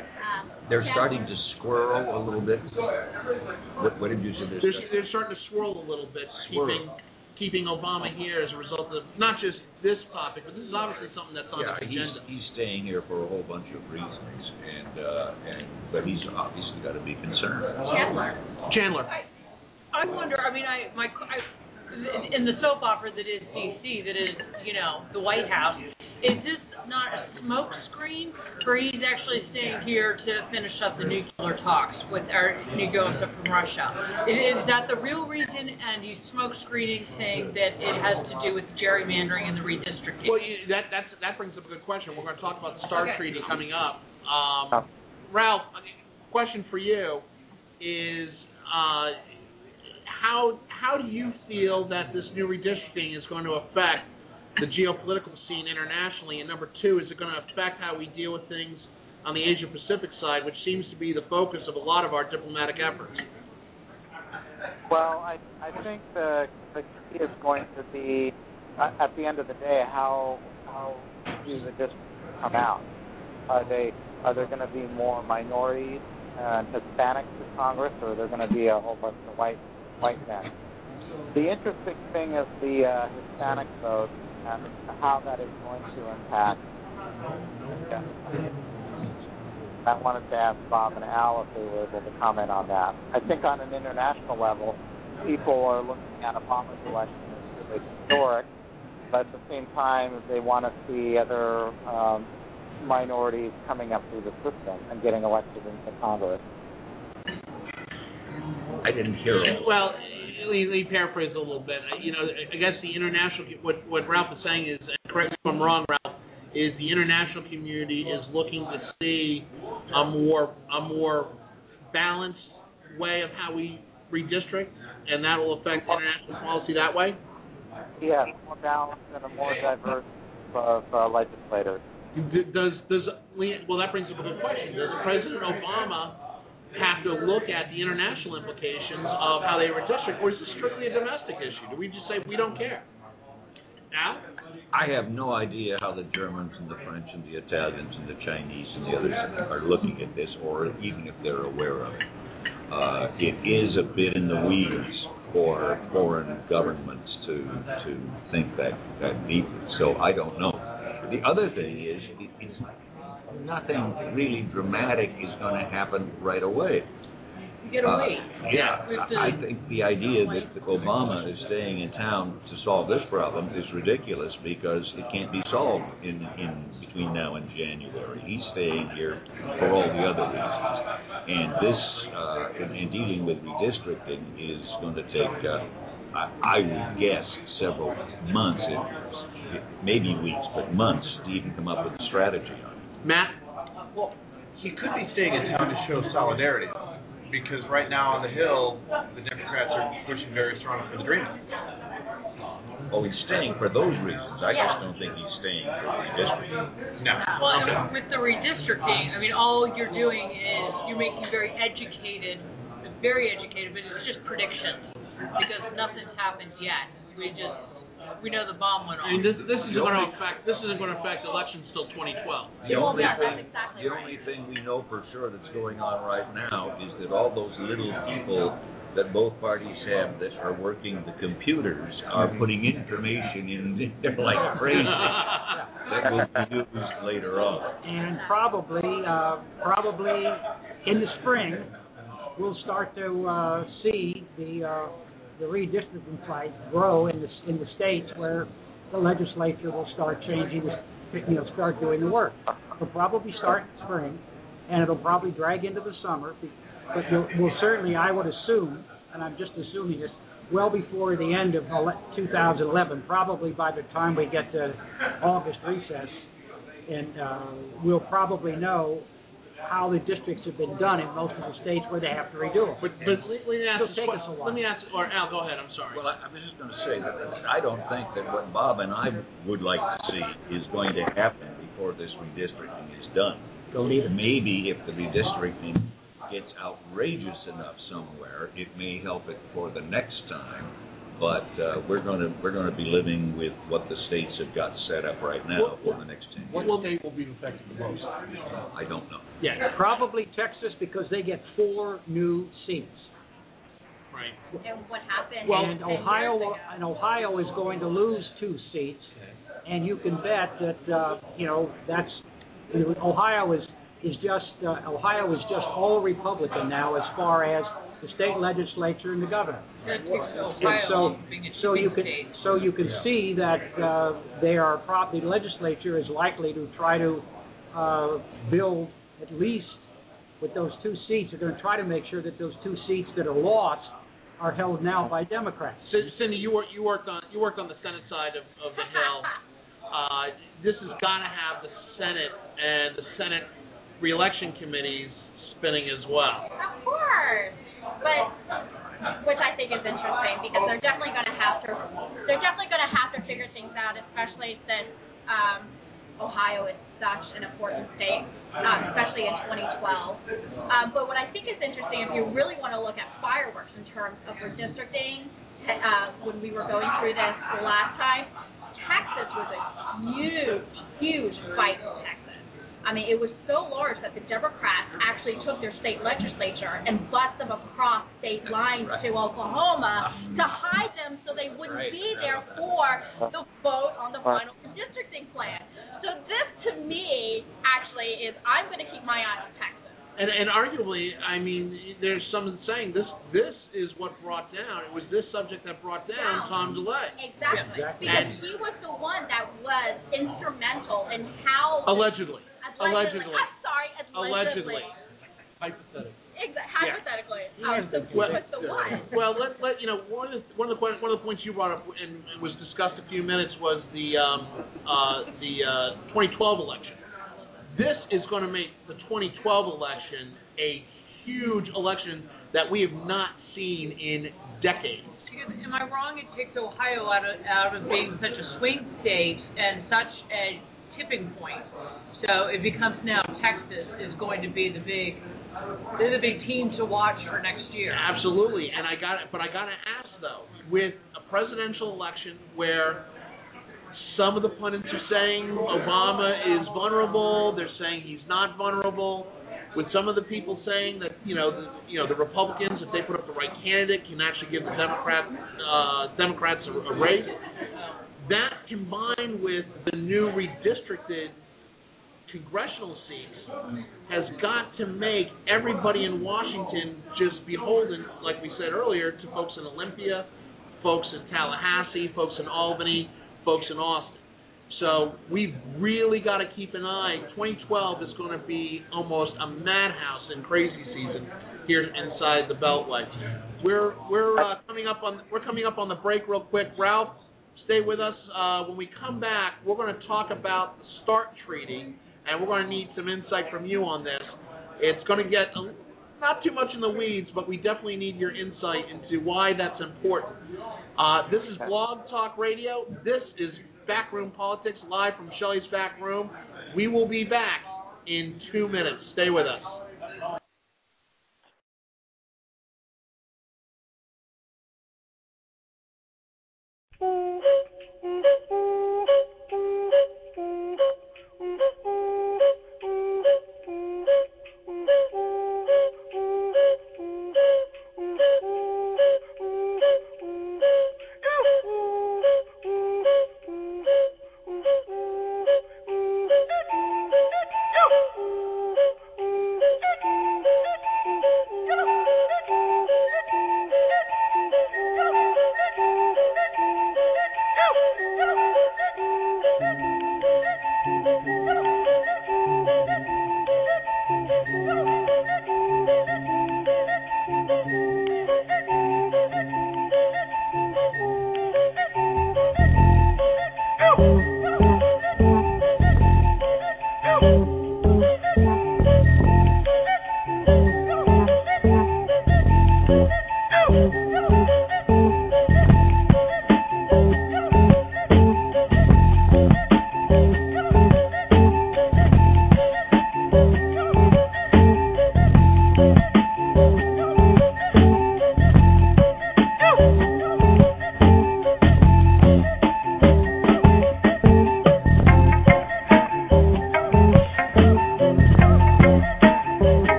They're starting to swirl a little bit. What did you say? They're starting to swirl a little bit, keeping Obama here as a result of not just this topic, but this is obviously something that's on the agenda. He's staying here for a whole bunch of reasons, but he's obviously got to be concerned. Chandler. I wonder. I mean, in the soap opera that is D.C., that is, the White House, is this not a smoke screen, or he's actually staying here to finish up the nuclear talks with our nuclear stuff from Russia? Is that the real reason, and he's smoke screening, saying that it has to do with gerrymandering and the redistricting? Well, that brings up a good question. We're going to talk about the START Treaty coming up. Ralph, question for you is, how do you feel that this new redistricting is going to affect the geopolitical scene internationally? And number two, is it going to affect how we deal with things on the Asia-Pacific side, which seems to be the focus of a lot of our diplomatic efforts? Well, I think the key is going to be, at the end of the day, how do the districts come out? Are there going to be more minorities and Hispanics in Congress, or are there going to be a whole bunch of white men? The interesting thing is the Hispanic vote and how that is going to impact. I wanted to ask Bob and Al if they were able to comment on that. I think on an international level, people are looking at Obama's election as really historic, but at the same time, they want to see other minorities coming up through the system and getting elected into Congress. I didn't hear it. Well, let me paraphrase a little bit. I guess the international, what Ralph is saying is, and correct me if I'm wrong, Ralph, is the international community is looking to see a more balanced way of how we redistrict, and that will affect international policy that way? Yes, more balanced and a more diverse of legislators. Well, that brings up a good question. Does President Obama have to look at the international implications of how they redistrict, or is this strictly a domestic issue? Do we just say we don't care? Al? I have no idea how the Germans and the French and the Italians and the Chinese and the others are looking at this, or even if they're aware of it. It is a bit in the weeds for foreign governments to think that deeply. So I don't know. The other thing is, it's nothing really dramatic is going to happen right away. Get away. I think the idea that Obama is staying in town to solve this problem is ridiculous, because it can't be solved in between now and January. He's staying here for all the other reasons. And this, in dealing with redistricting, is going to take, I would guess, several months, maybe weeks, but months to even come up with a strategy on it. Matt? Well, he could be staying in town to show solidarity, because right now on the Hill, the Democrats are pushing very strongly for the Dream Act. Oh, he's staying for those reasons. I just don't think he's staying for redistricting. No. Well, with the redistricting, I mean, all you're doing is you're making very educated, but it's just predictions, because nothing's happened yet. We know the bomb went off. I mean, this isn't going to affect elections till 2012. The only thing we know for sure that's going on right now is that all those little people that both parties have that are working the computers are putting information in there like crazy that will be used later on. And probably in the spring, we'll start to see the redistricting fight grow in the states where the legislature will start changing, start doing the work. It'll probably start in spring, and it'll probably drag into the summer. But we'll certainly, I would assume, and I'm just assuming this, well before the end of 2011, probably by the time we get to August recess, and we'll probably know how the districts have been done in most of the states where they have to redo them. But let me ask, or Al, go ahead, I'm sorry. Well, I was just going to say that I don't think that what Bob and I would like to see is going to happen before this redistricting is done. Maybe if the redistricting gets outrageous enough somewhere, it may help it for the next time. but we're going to be living with what the states have got set up right now for the next 10 years. What state will be affected the most? I don't know. Yeah, probably Texas because they get 4 new seats. Right. And what happened? And 10 years ago? Ohio is going to lose 2 seats, and you can bet that Ohio is just all Republican now as far as the state legislature and the governor. That takes And Ohio being a so you shipping can state. so you can see that the legislature is likely to try to build at least with those 2 seats. They're going to try to make sure that those 2 seats that are lost are held now by Democrats. Cindy, you worked on the Senate side of the Hill. This has got to have the Senate and the Senate re-election committees spinning as well. Of course, but which I think is interesting because they're definitely going to have to figure things out, especially since Ohio is such an important state, especially in 2012. But what I think is interesting, if you really want to look at fireworks in terms of redistricting, when we were going through this the last time, Texas was a huge fight in Texas. I mean, it was so large that the Democrats actually took their state legislature and bussed them across state lines to Oklahoma to hide them so they wouldn't be there for the vote on the final redistricting plan. So this, to me, actually is, I'm going to keep my eye on Texas. And arguably, I mean, there's some saying this is what brought down. It was this subject that brought down Tom DeLay. Exactly. Because he was the one that was instrumental in how Allegedly. Allegedly. I'm sorry, Allegedly. Hypothetically. Hypothetically. Yeah. I was the one. Well, let one of the points you brought up and was discussed a few minutes was the 2012 election. This is going to make the 2012 election a huge election that we have not seen in decades. Because, am I wrong? It takes Ohio out of being such a swing state and such a tipping point. So it becomes now Texas is going to be the big team to watch for next year. Absolutely, and I got to ask though, with a presidential election where some of the pundits are saying Obama is vulnerable, they're saying he's not vulnerable, with some of the people saying that the Republicans, if they put up the right candidate, can actually give the Democrats a race. That combined with the new redistricted congressional seats has got to make everybody in Washington just beholden, like we said earlier, to folks in Olympia, folks in Tallahassee, folks in Albany, folks in Austin. So we've really got to keep an eye. 2012 is going to be almost a madhouse and crazy season here inside the Beltway. We're coming up on the break real quick. Ralph, stay with us. When we come back, we're going to talk about the START treaty, and we're going to need some insight from you on this. It's going to get not too much in the weeds, but we definitely need your insight into why that's important. This is Blog Talk Radio. This is Backroom Politics, live from Shelley's Back Room. We will be back in 2 minutes. Stay with us.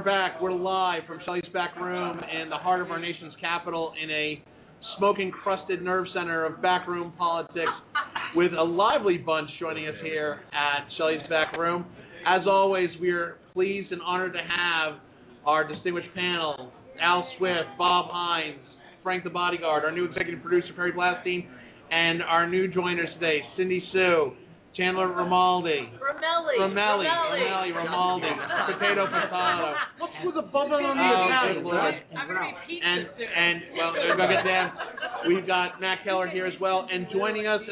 back. We're live from Shelley's Back Room in the heart of our nation's capital in a smoke-encrusted nerve center of backroom politics with a lively bunch joining us here at Shelley's Back Room. As always, we are pleased and honored to have our distinguished panel, Al Swift, Bob Hines, Frank the Bodyguard, our new executive producer, Perry Blastine, and our new joiners today, Cindy Sue, Chandler Romaldi. Romelli. Potato. What's with the bubble on the Italian? I'm going to repeat this. And well, we're going to get them. We've got Matt Keller here as well. And joining us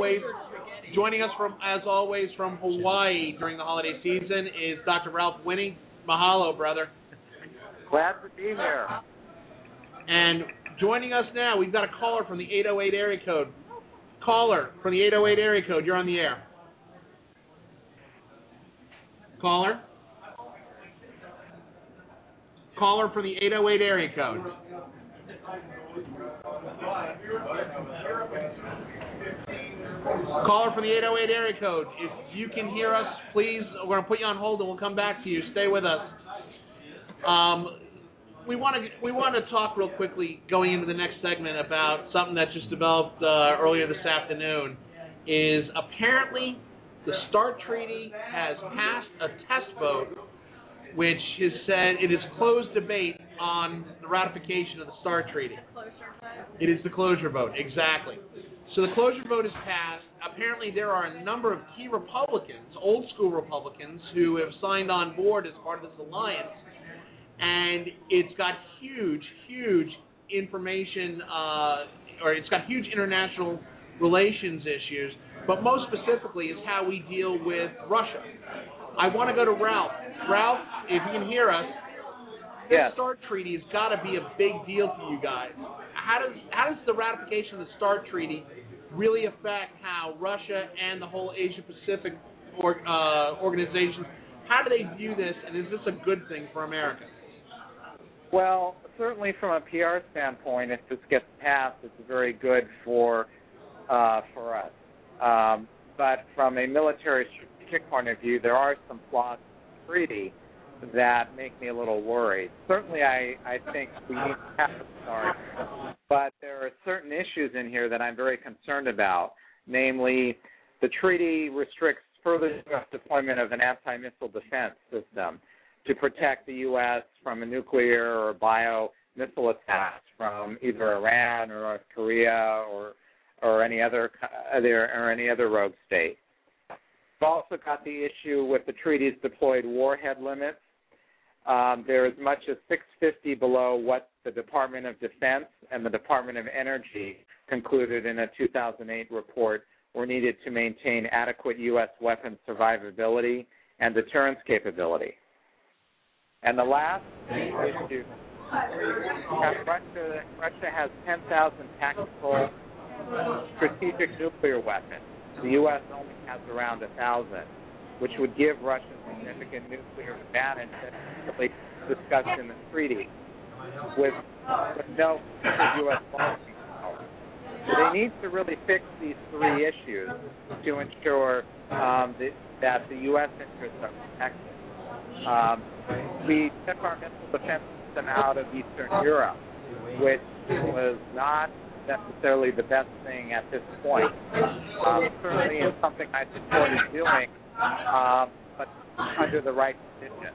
from Hawaii during the holiday season is Dr. Ralph Winnie. Mahalo, brother. Glad to be here. And joining us now, we've got a caller from the 808 area code. Caller from the 808 area code, you're on the air. Caller from the 808 area code. Caller from the 808 area code. If you can hear us, please, we're going to put you on hold and we'll come back to you. Stay with us. We want to talk real quickly going into the next segment about something that just developed earlier this afternoon. Is apparently the START Treaty has passed a test vote, which has said it is closed debate on the ratification of the START Treaty. It is the closure vote, exactly. So the closure vote is passed. Apparently there are a number of key Republicans, old school Republicans, who have signed on board as part of this alliance. And it's got huge information, or it's got huge international relations issues, but most specifically is how we deal with Russia. I want to go to Ralph. Ralph, if you can hear us, this START Treaty has got to be a big deal to you guys. How does the ratification of the START Treaty really affect how Russia and the whole Asia-Pacific organization, how do they view this, and is this a good thing for America? Well, certainly from a PR standpoint, if this gets passed, it's very good for us. But from a military strategic point of view, there are some flaws in the treaty that make me a little worried. Certainly, I think we need to have a START, but there are certain issues in here that I'm very concerned about. Namely, the treaty restricts further U.S. deployment of an anti-missile defense system to protect the U.S. from a nuclear or bio-missile attacks from either Iran or North Korea or any other rogue state. We've also got the issue with the treaty's deployed warhead limits. They're as much as 650 below what the Department of Defense and the Department of Energy concluded in a 2008 report were needed to maintain adequate U.S. weapons survivability and deterrence capability. And the last issue, Russia has 10,000 tactical strategic nuclear weapons. The U.S. only has around 1,000, which would give Russia significant nuclear advantage that's discussed in the treaty with no U.S. policy power. So they need to really fix these three issues to ensure that the U.S. interests are protected. We took our missile defense system out of Eastern Europe, which was not necessarily the best thing at this point. Certainly it's something I supported doing, but under the right conditions.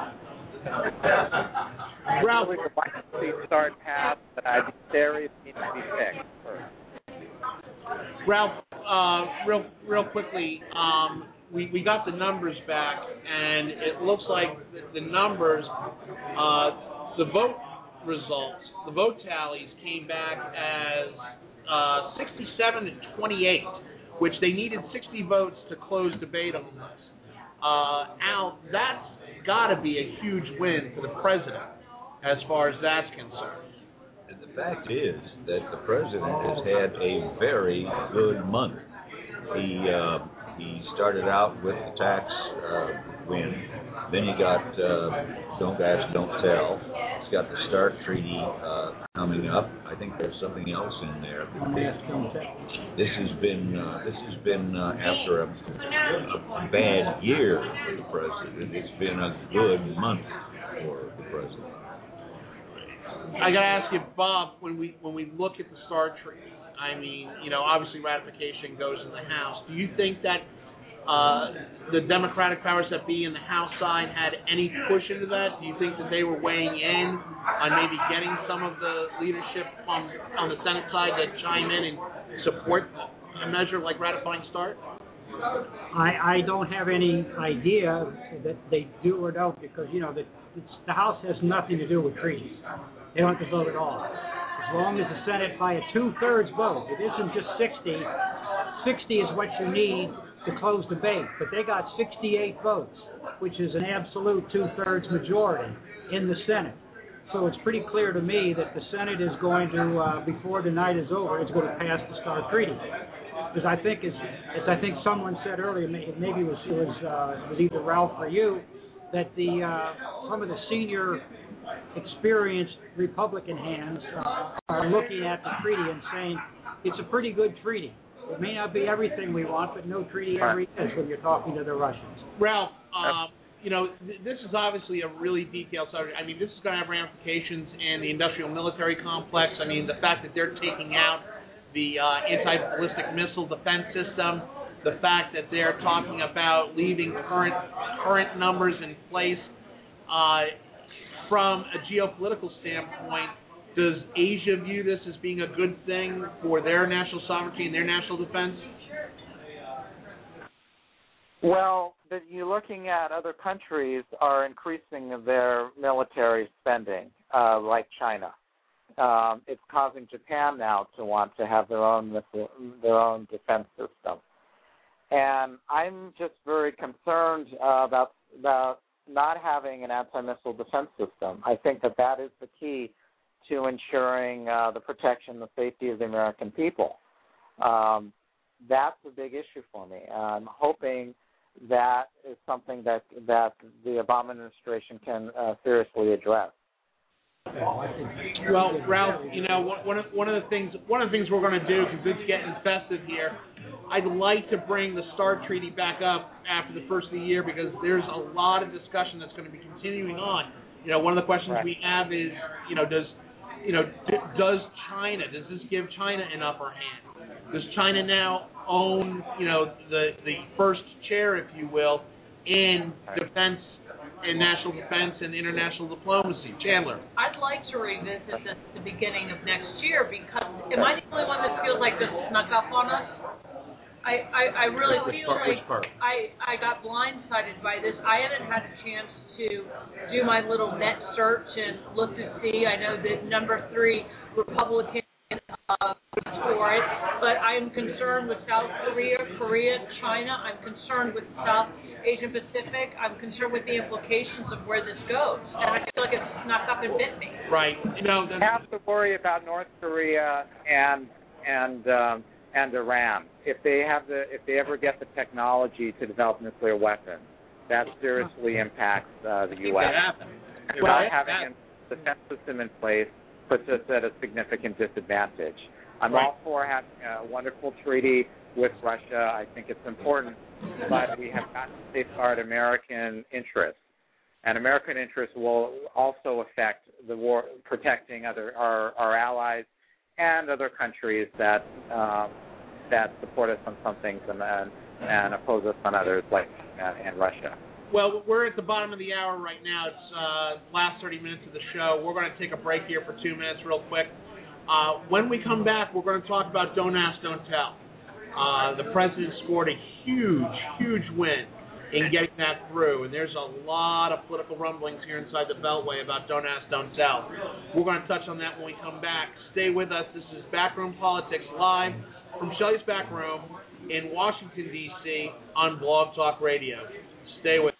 Ralph, really would like to see START pass, but these areas need to be fixed first. Ralph, real quickly, we got the numbers back, and it looks like the numbers, the vote results, the vote tallies came back as 67 to 28, which they needed 60 votes to close debate on this. Al, that's got to be a huge win for the president as far as that's concerned. The fact is that the president has had a very good month. He started out with the tax win. Then you got Don't Ask, Don't Tell. He's got the START Treaty coming up. I think there's something else in there. This has been after a bad year for the president. It's been a good month. for the president. I got to ask you, Bob, when we look at the START Treaty, I mean, obviously ratification goes in the House. Do you think that the Democratic powers that be in the House side had any push into that? Do you think that they were weighing in on maybe getting some of the leadership on the Senate side to chime in and support a measure like ratifying START? I don't have any idea that they do or don't, because the House has nothing to do with treaties. They don't have to vote at all. As long as the Senate by a 2/3 vote, it isn't just 60. 60 is what you need to close debate, but they got 68 votes, which is an absolute 2/3 majority in the Senate. So it's pretty clear to me that the Senate is going to, before the night is over, is going to pass the START Treaty. Because I think, as I think someone said earlier, maybe it was either Ralph or you, that some of the senior, experienced Republican hands are looking at the treaty and saying it's a pretty good treaty. It may not be everything we want, but no treaty ever is when you're talking to the Russians. Ralph, this is obviously a really detailed subject. I mean, this is going to have ramifications in the industrial military complex. I mean, the fact that they're taking out the anti-ballistic missile defense system, the fact that they're talking about leaving current numbers in place. From a geopolitical standpoint, does Asia view this as being a good thing for their national sovereignty and their national defense? Well, you're looking at other countries are increasing their military spending, like China. It's causing Japan now to want to have their own defense system, and I'm just very concerned about not having an anti-missile defense system. I think that is the key to ensuring the protection, the safety of the American people. That's a big issue for me. I'm hoping that is something that the Obama administration can seriously address. Well, Ralph, one of the things we're going to do, because it's getting festive here, I'd like to bring the START Treaty back up after the first of the year, because there's a lot of discussion that's going to be continuing on. One of the questions we have is, does China, does this give China an upper hand? Does China now own, the first chair, if you will, in defense and national defense and international diplomacy? Chandler. I'd like to revisit this at the beginning of next year, because am I the only one that feels like this snuck up on us? I really feel like I got blindsided by this. I hadn't had a chance to do my little net search and look to see. I know that number 3 Republican for it, but I'm concerned with South Korea, China. I'm concerned with South Asian Pacific. I'm concerned with the implications of where this goes, and I feel like it's snuck up and bit me. Right. You have to worry about North Korea and Iran. If they ever get the technology to develop nuclear weapons, that seriously impacts the U.S. Not having a defense system in place puts us at a significant disadvantage. I'm all for having a wonderful treaty with Russia. I think it's important, but we have got to safeguard American interests. And American interests will also affect the war, protecting our allies and other countries that support us on some things and oppose us on others, like and Russia. Well, we're at the bottom of the hour right now. It's last 30 minutes of the show. We're going to take a break here for 2 minutes real quick. When we come back, we're going to talk about Don't Ask, Don't Tell. The president scored a huge win in getting that through, and there's a lot of political rumblings here inside the Beltway about Don't Ask, Don't Tell. We're going to touch on that when we come back. Stay with us. This is Backroom Politics live from Shelley's Back Room in Washington, D.C. on Blog Talk Radio. Stay with us.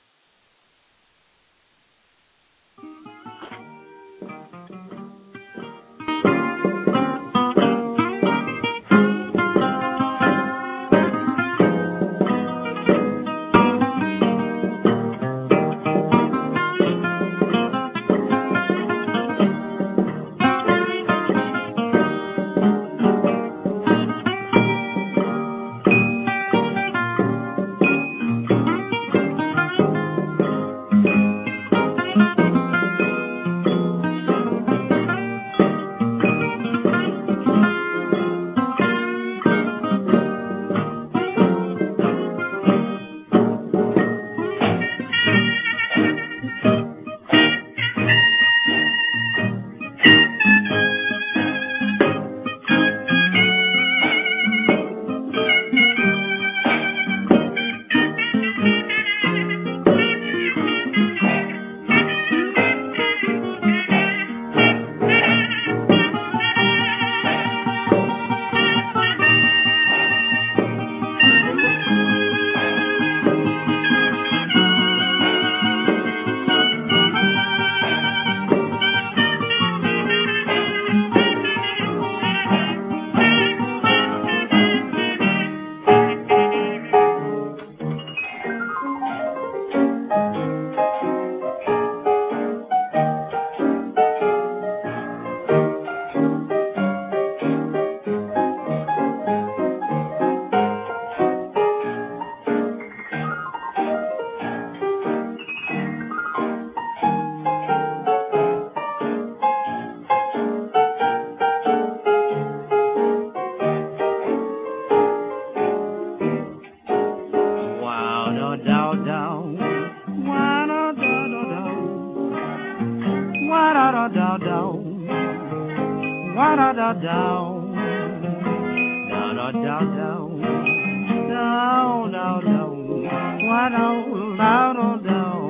down. Down, down, down, down. Down, down, down. Why down, down, down, down.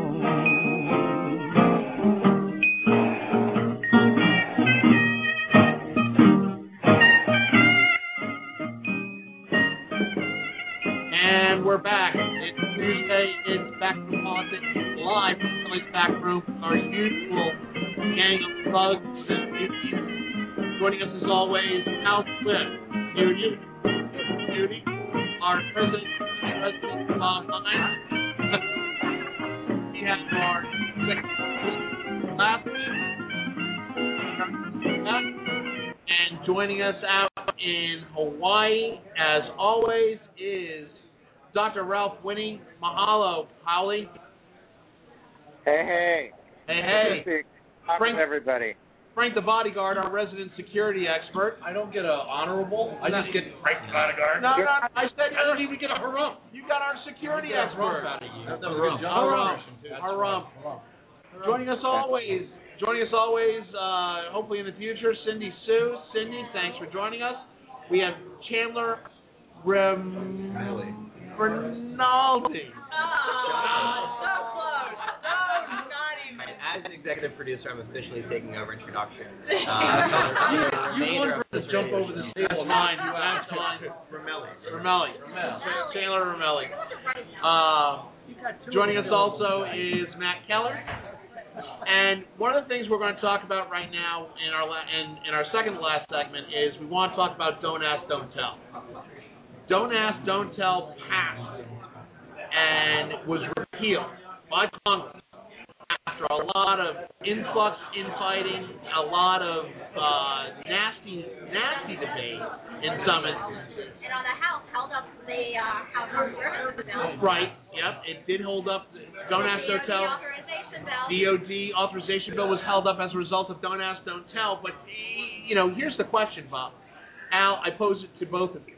And we're back. It's Tuesday. It's Back to Politics live from Philly's back room. Our usual gang of thugs and beauties. Joining us as always, Al Swift, Beauty, our president Bob Hines. We had our secretary last week. And joining us out in Hawaii, as always, is Dr. Ralph Winnie. Mahalo, Howley. Hey. Frank, everybody. Frank the Bodyguard, our resident security expert. I don't get an honorable. I just get Frank the Bodyguard. No, I said I don't even get a harumph. you got our security expert. Harumph. Joining us always, hopefully in the future, Cindy Sue. Cindy, thanks for joining us. We have Chandler Rinaldi. As executive producer, I'm officially taking over introduction. You wanted to jump over the table. Mine. You asked mine. Ramelli. Chandler Ramelli. Joining us also is Matt Keller. And one of the things we're going to talk about right now in our second to last segment is we want to talk about Don't Ask, Don't Tell. Don't Ask, Don't Tell passed and was repealed by Congress after a lot of influx, infighting, a lot of nasty debate in some instances. And on the House, held up the House Armed Services bill. Right, yep, it did hold up. Don't Ask, Don't Tell. DOD authorization bill was held up as a result of Don't Ask, Don't Tell. But, here's the question, Bob. Al, I pose it to both of you.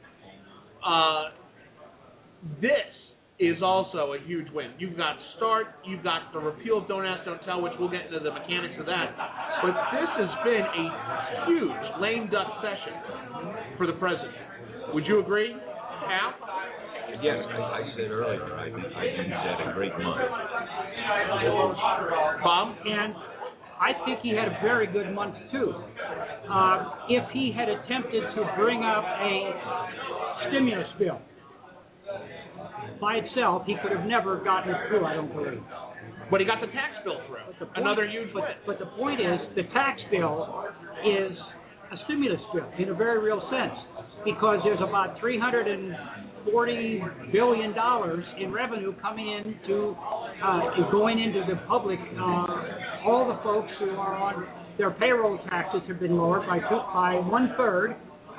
This is also a huge win. You've got START, you've got the repeal of Don't Ask, Don't Tell, which we'll get into the mechanics of that. But this has been a huge lame duck session for the president. Would you agree, Al? Yes, I said earlier, I think he's had a great month. Bob? And I think he had a very good month, too. If he had attempted to bring up a stimulus bill by itself, he could have never gotten it through, I don't believe. But he got the tax bill through. Another huge win. But the point is, the tax bill is a stimulus bill in a very real sense, because there's about $340 billion in revenue coming into going into the public. All the folks who are on their payroll taxes have been lowered by 1/3,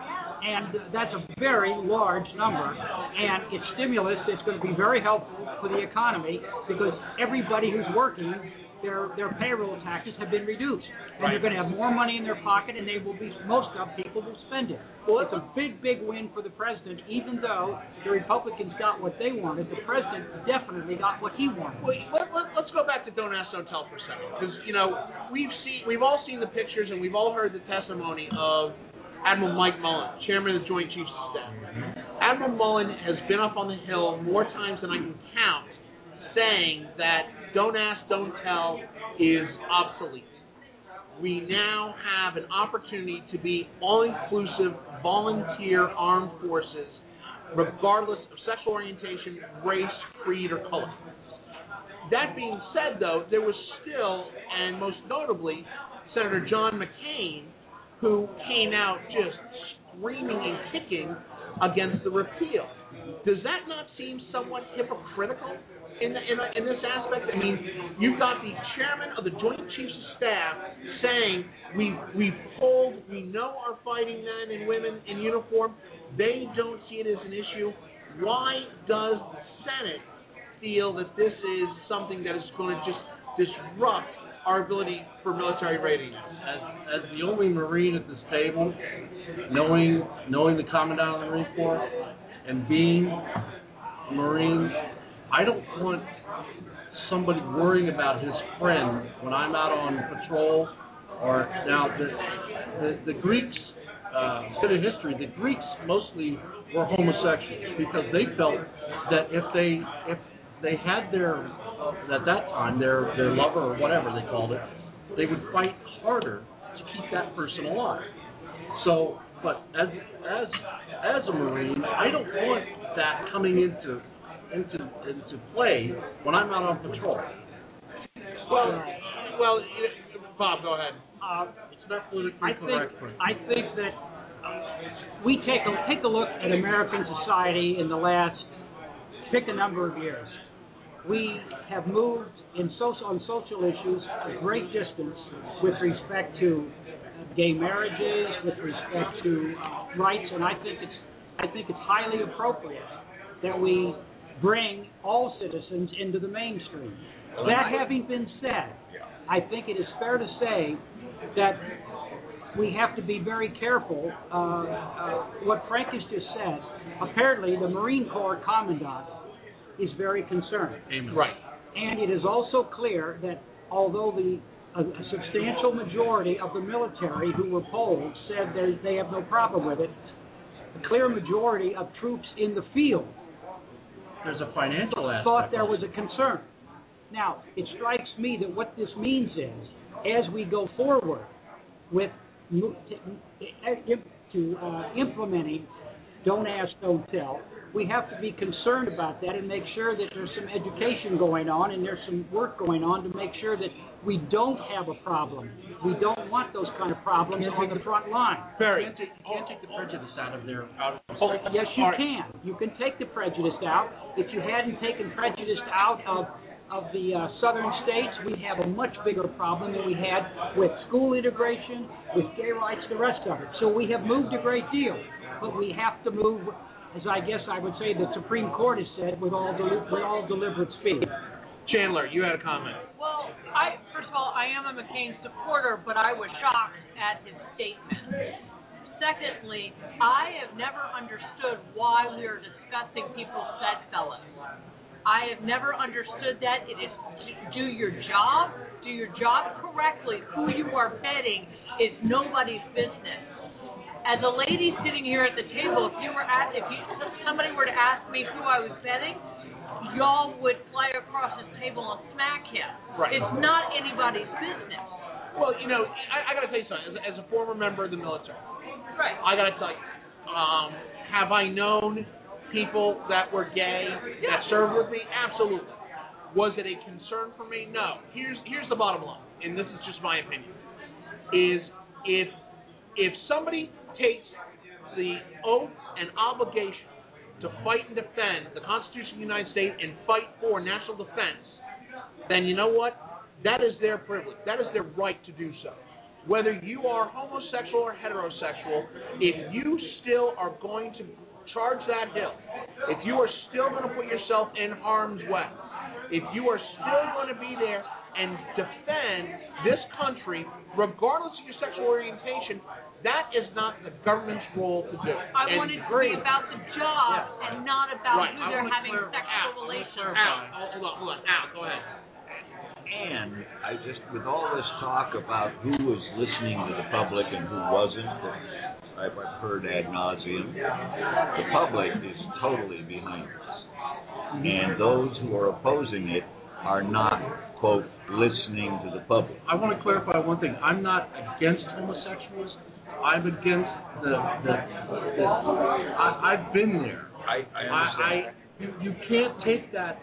and that's a very large number. And it's stimulus that's going to be very helpful for the economy, because everybody who's working, their payroll taxes have been reduced, and they're going to have more money in their pocket, and most people will spend it. Well, it's a big win for the president. Even though the Republicans got what they wanted, the president definitely got what he wanted. Well, let's go back to Don't Ask, Don't Tell for a second, because we've all seen the pictures and we've all heard the testimony of Admiral Mike Mullen, chairman of the Joint Chiefs of Staff. Admiral Mullen has been up on the Hill more times than I can count, saying that Don't Ask, Don't Tell is obsolete. We now have an opportunity to be all-inclusive, volunteer armed forces, regardless of sexual orientation, race, creed, or color. That being said, though, there was still, and most notably, Senator John McCain, who came out just screaming and kicking against the repeal. Does that not seem somewhat hypocritical in this aspect? I mean, you've got the chairman of the Joint Chiefs of Staff saying we know our fighting men and women in uniform. They don't see it as an issue. Why does the Senate feel that this is something that is going to just disrupt our ability for military readiness? As the only Marine at this table, knowing the Commandant of the Marine Corps and being a Marine, I don't want somebody worrying about his friend when I'm out on patrol. Or now the Greeks bit of history, the Greeks mostly were homosexuals because they felt that if they had their at that time their lover or whatever they called it, they would fight harder to keep that person alive. So, but as a Marine, I don't want that coming into play when I'm out on patrol. Well, Bob, go ahead. It's not politically correct. I think that we take a look at American society in the last, pick a number of years. We have moved on social issues a great distance with respect to gay marriages, with respect to rights, and I think it's highly appropriate that we bring all citizens into the mainstream. That having been said, I think it is fair to say that we have to be very careful. What Frank has just said, apparently the Marine Corps Commandant is very concerned. Amen. Right. And it is also clear that although a substantial majority of the military who were polled said they have no problem with it, a clear majority of troops in the field there's a financial aspect thought there was a concern. Now, it strikes me that what this means is, as we go forward with implementing Don't Ask, Don't Tell, we have to be concerned about that and make sure that there's some education going on and there's some work going on to make sure that we don't have a problem. We don't want those kind of problems on the front line. You can't take the prejudice out of their. Yes, you can. You can take the prejudice out. If you hadn't taken prejudice out of the southern states, we'd have a much bigger problem than we had with school integration, with gay rights, the rest of it. So we have moved a great deal, but we have to move, as I guess I would say the Supreme Court has said, with all deliberate speed. Chandler, you had a comment. Well, first of all, I am a McCain supporter, but I was shocked at his statement. Secondly, I have never understood why we are discussing people's bedfellows. I have never understood that. It is do your job correctly. Who you are betting is nobody's business. As a lady sitting here at the table, if somebody were to ask me who I was betting, y'all would fly across the table and smack him. Right. It's not anybody's business. Well, I got to tell you something. As a former member of the military, right? I got to tell you, have I known people that were gay that served with me? Absolutely. Was it a concern for me? No. Here's the bottom line, and this is just my opinion, is if somebody takes the oath and obligation to fight and defend the Constitution of the United States and fight for national defense, then you know what? That is their privilege. That is their right to do so. Whether you are homosexual or heterosexual, if you still are going to charge that hill, if you are still going to put yourself in harm's way, if you are still going to be there and defend this country, regardless of your sexual orientation, that is not the government's role to do. I want it to be about the job and not about who they're having sexual relations. Hold on. Al, go ahead. And I just, with all this talk about who was listening to the public and who wasn't, that I've heard ad nauseum, the public is totally behind us. And those who are opposing it are not, quote, listening to the public. I want to clarify one thing. I'm not against homosexuals. I'm against I've been there. I understand. You can't take that.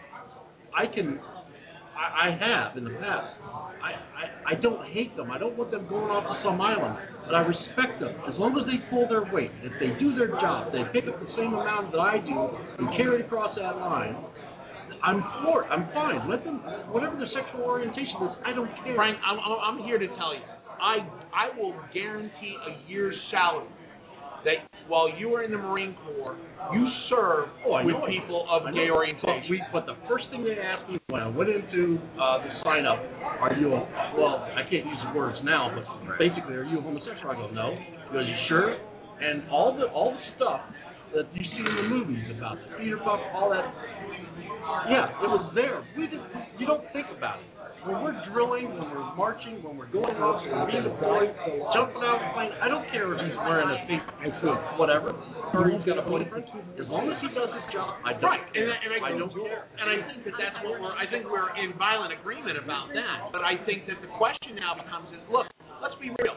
I have in the past. I don't hate them. I don't want them going off to some island. But I respect them. As long as they pull their weight, if they do their job, they pick up the same amount that I do and carry it across that line, I'm for it. I'm fine. Let them, whatever their sexual orientation is, I don't care. Frank, I'm here to tell you, I will guarantee a year's salary that while you were in the Marine Corps, you served with people of gay orientation. But the first thing they asked me when I went into the sign up, well, I can't use the words now, but basically, are you a homosexual? I go, no. He goes, you sure? And all the stuff that you see in the movies about the Peter Buck, all that, Yeah, it was there. You don't think about it. When we're drilling, when we're marching, when we're going off, when we're being deployed, jumping out of the plane, I don't care if he's wearing a fake whatever, or he's got a boyfriend. As long as he does his job, I don't care. I don't care. And I think that's what I think we're in violent agreement about that. But I think that the question now becomes is, look, let's be real.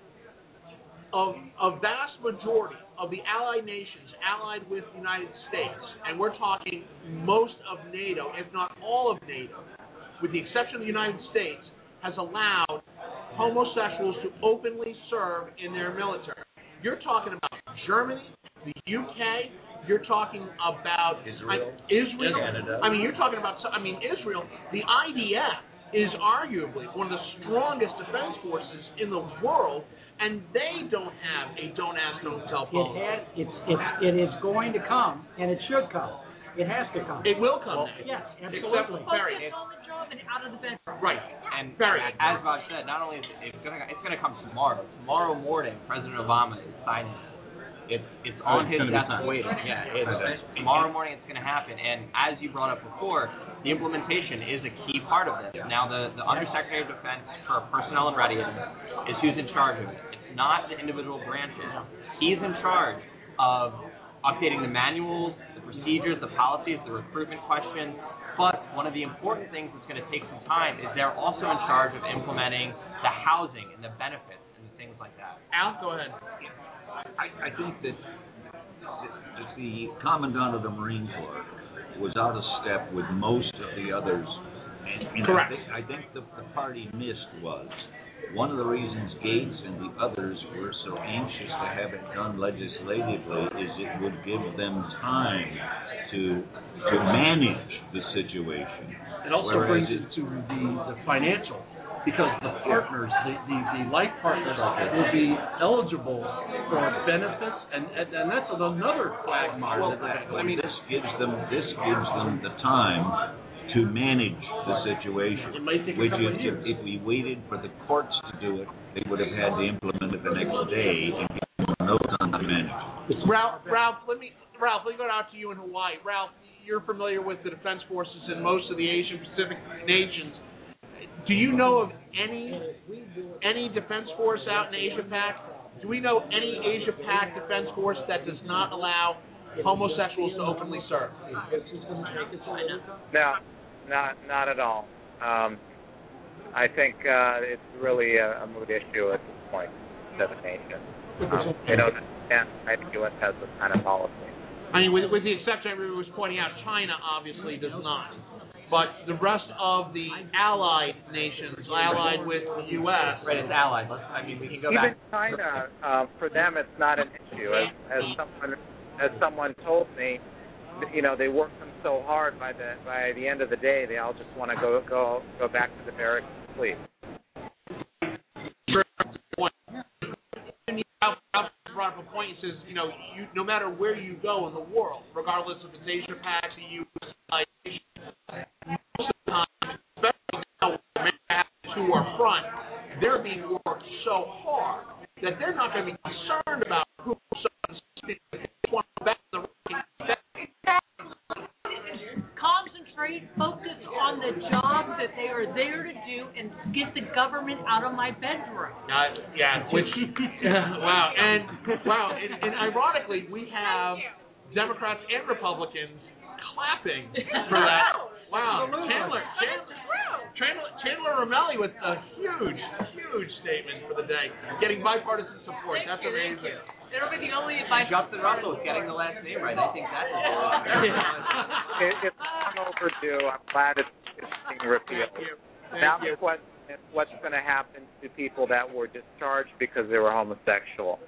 A vast majority of the allied nations allied with the United States, and we're talking most of NATO, if not all of NATO, with the exception of the United States, has allowed homosexuals to openly serve in their military. You're talking about Germany, the UK, you're talking about Israel. Canada. I mean, you're talking about, Israel. The IDF is arguably one of the strongest defense forces in the world, and they don't have a don't ask, don't tell policy. It is going to come, and it should come. It has to come. It will come. Yes, absolutely. Focus on the job and out of the bedroom. Right. And as Bob said, not only is it's gonna come tomorrow. Tomorrow morning, President Obama is signing it. It's on his desk waiting. Yeah, tomorrow morning it's going to happen. And as you brought up before, the implementation is a key part of this. Now, the Undersecretary of Defense for Personnel and Readiness is who's in charge of it. It's not the individual branches. He's in charge of updating the manuals, the procedures, the policies, the recruitment questions. But one of the important things that's going to take some time is they're also in charge of implementing the housing and the benefits and things like that. Al, go ahead. I think that the Commandant of the Marine Corps was out of step with most of the others. And correct. I think the part he missed was one of the reasons Gates and the others were so anxious to have it done legislatively is it would give them time to manage the situation. It also brings it to the financial, because the partners, the life partners will be eligible for benefits, and that's another quagmire. Well, this gives them the time to manage the situation. It might take which a couple of years. If we waited for the courts to do it, they would have had to implement it the next day and give them no time to manage. Ralph, let me go out to you in Hawaii. Ralph, you're familiar with the defense forces in most of the Asian Pacific nations. Do you know of any defense force out in Asia Pac? Do we know any Asia Pac defense force that does not allow homosexuals to openly serve? No, not at all. I think it's really a moot issue at this point to the nation. They don't understand why the U.S. has this kind of policy. I mean, with the exception everyone was pointing out, China obviously does not. But the rest of the allied nations, allied with the U.S. Right, it's allied. We can go back. Even China, for them, it's not an issue. As someone told me, they work them so hard. By the end of the day, they all just want to go back to the barracks and sleep. Ralph brought up a point. He says, no matter where you go in the world, regardless if it's Asia Pac, the U.S., most of the time, especially now when Americans who are front, they're being worked so hard that they're not going to be concerned about who they want to back the Concentrate, focus on the job that they are there to do, and get the government out of my bedroom. Wow, and ironically, we have Democrats and Republicans clapping for that. Wow, Chandler Romelli with a huge statement for the day, getting bipartisan support. That's amazing. It'll be the only advice. Justin Russell is getting the last name right. I think that is It's long overdue. I'm glad it's being repealed. Now the question is, what's going to happen to people that were discharged because they were homosexual?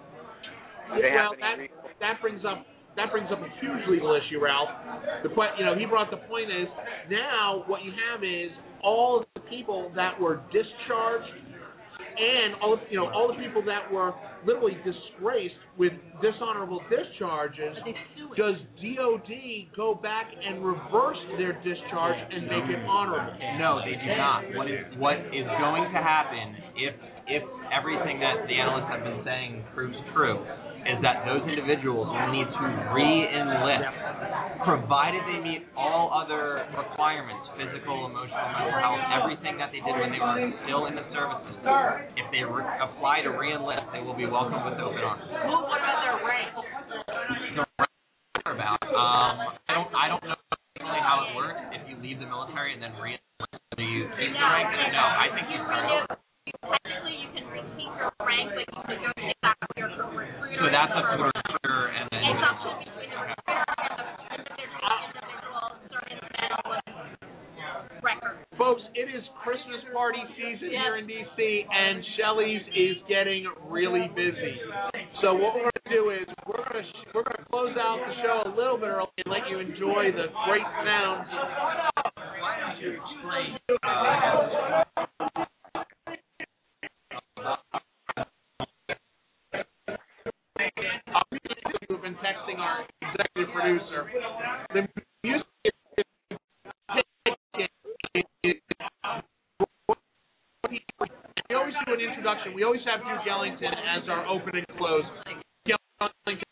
That brings up a huge legal issue, Ralph. He brought the point is now what you have is all of the people that were discharged and all the people that were literally disgraced with dishonorable discharges. Does DOD go back and reverse their discharge and make it honorable? No, they do not. What is going to happen if everything that the analysts have been saying proves true is that those individuals will need to re-enlist, provided they meet all other requirements, physical, emotional, mental health, everything that they did when they were still in the services. If they apply to re-enlist, they will be welcomed with open arms. What about their rank? I don't know exactly how it works. If you leave the military and then re-enlist, do you keep the rank? No, I think you start over. Technically, you can repeat your rank, but you negotiate that with your recruiter. So that's up to the recruiter and then. It's up to between the recruiter and the individual service record. Folks, it is Christmas party season here in D.C., and Shelley's is getting really busy. So what we're going to do is we're going to close out the show a little bit early and let you enjoy the great sounds. Why don't you explain? We've been texting our executive producer. The music we always do an introduction. We always have Duke Ellington as our open and close. Ellington,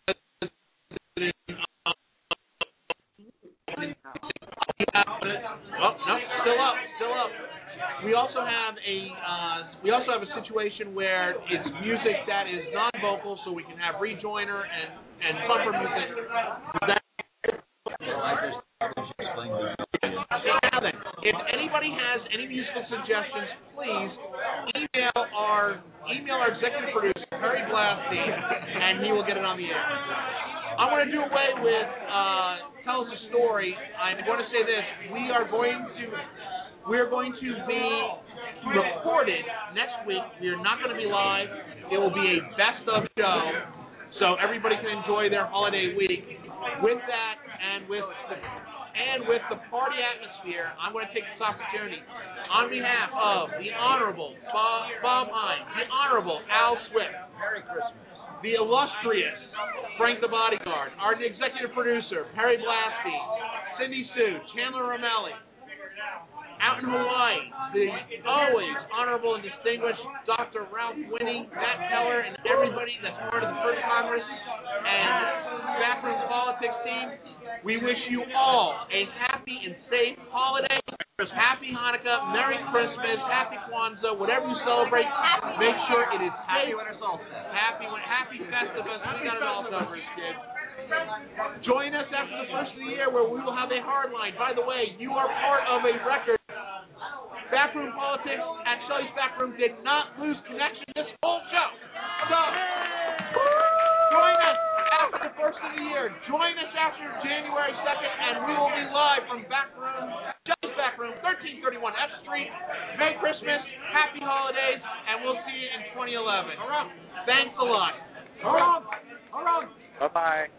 still up. We also have a situation where it's music that is non-vocal, so we can have rejoiner and bumper music. If anybody has any musical suggestions, please email our executive producer, Perry Blasty, and he will get it on the air. I want to do away with tell us a story. I want to say this: we are going to be recorded next week. We are not going to be live. It will be a best of show, so everybody can enjoy their holiday week. With that, and with the party atmosphere, I'm going to take this opportunity on behalf of the Honorable Bob Hines, the Honorable Al Swift, Merry Christmas. The illustrious Frank the Bodyguard, our executive producer, Perry Blasty, Cindy Sue, Chandler Romelli, out in Hawaii, the always honorable and distinguished Dr. Ralph Winnie, Matt Keller, and everybody that's part of the First Congress and Backroom Politics team. We wish you all a happy and safe holiday. Happy Hanukkah, Merry Christmas, Happy Kwanzaa, whatever you celebrate, make sure it is safe. Happy Winter Solstice. Happy Festivus. We got it all covered, kids. Join us after the first of the year where we will have a hard line. By the way, you are part of a record. Backroom Politics at Shelley's Backroom did not lose connection this whole show. So, join us after the first of the year. Join us after January 2nd, and we will be live from Backroom, Shelley's Backroom, 1331 F Street. Merry Christmas, Happy Holidays, and we'll see you in 2011. Thanks a lot. Bye-bye.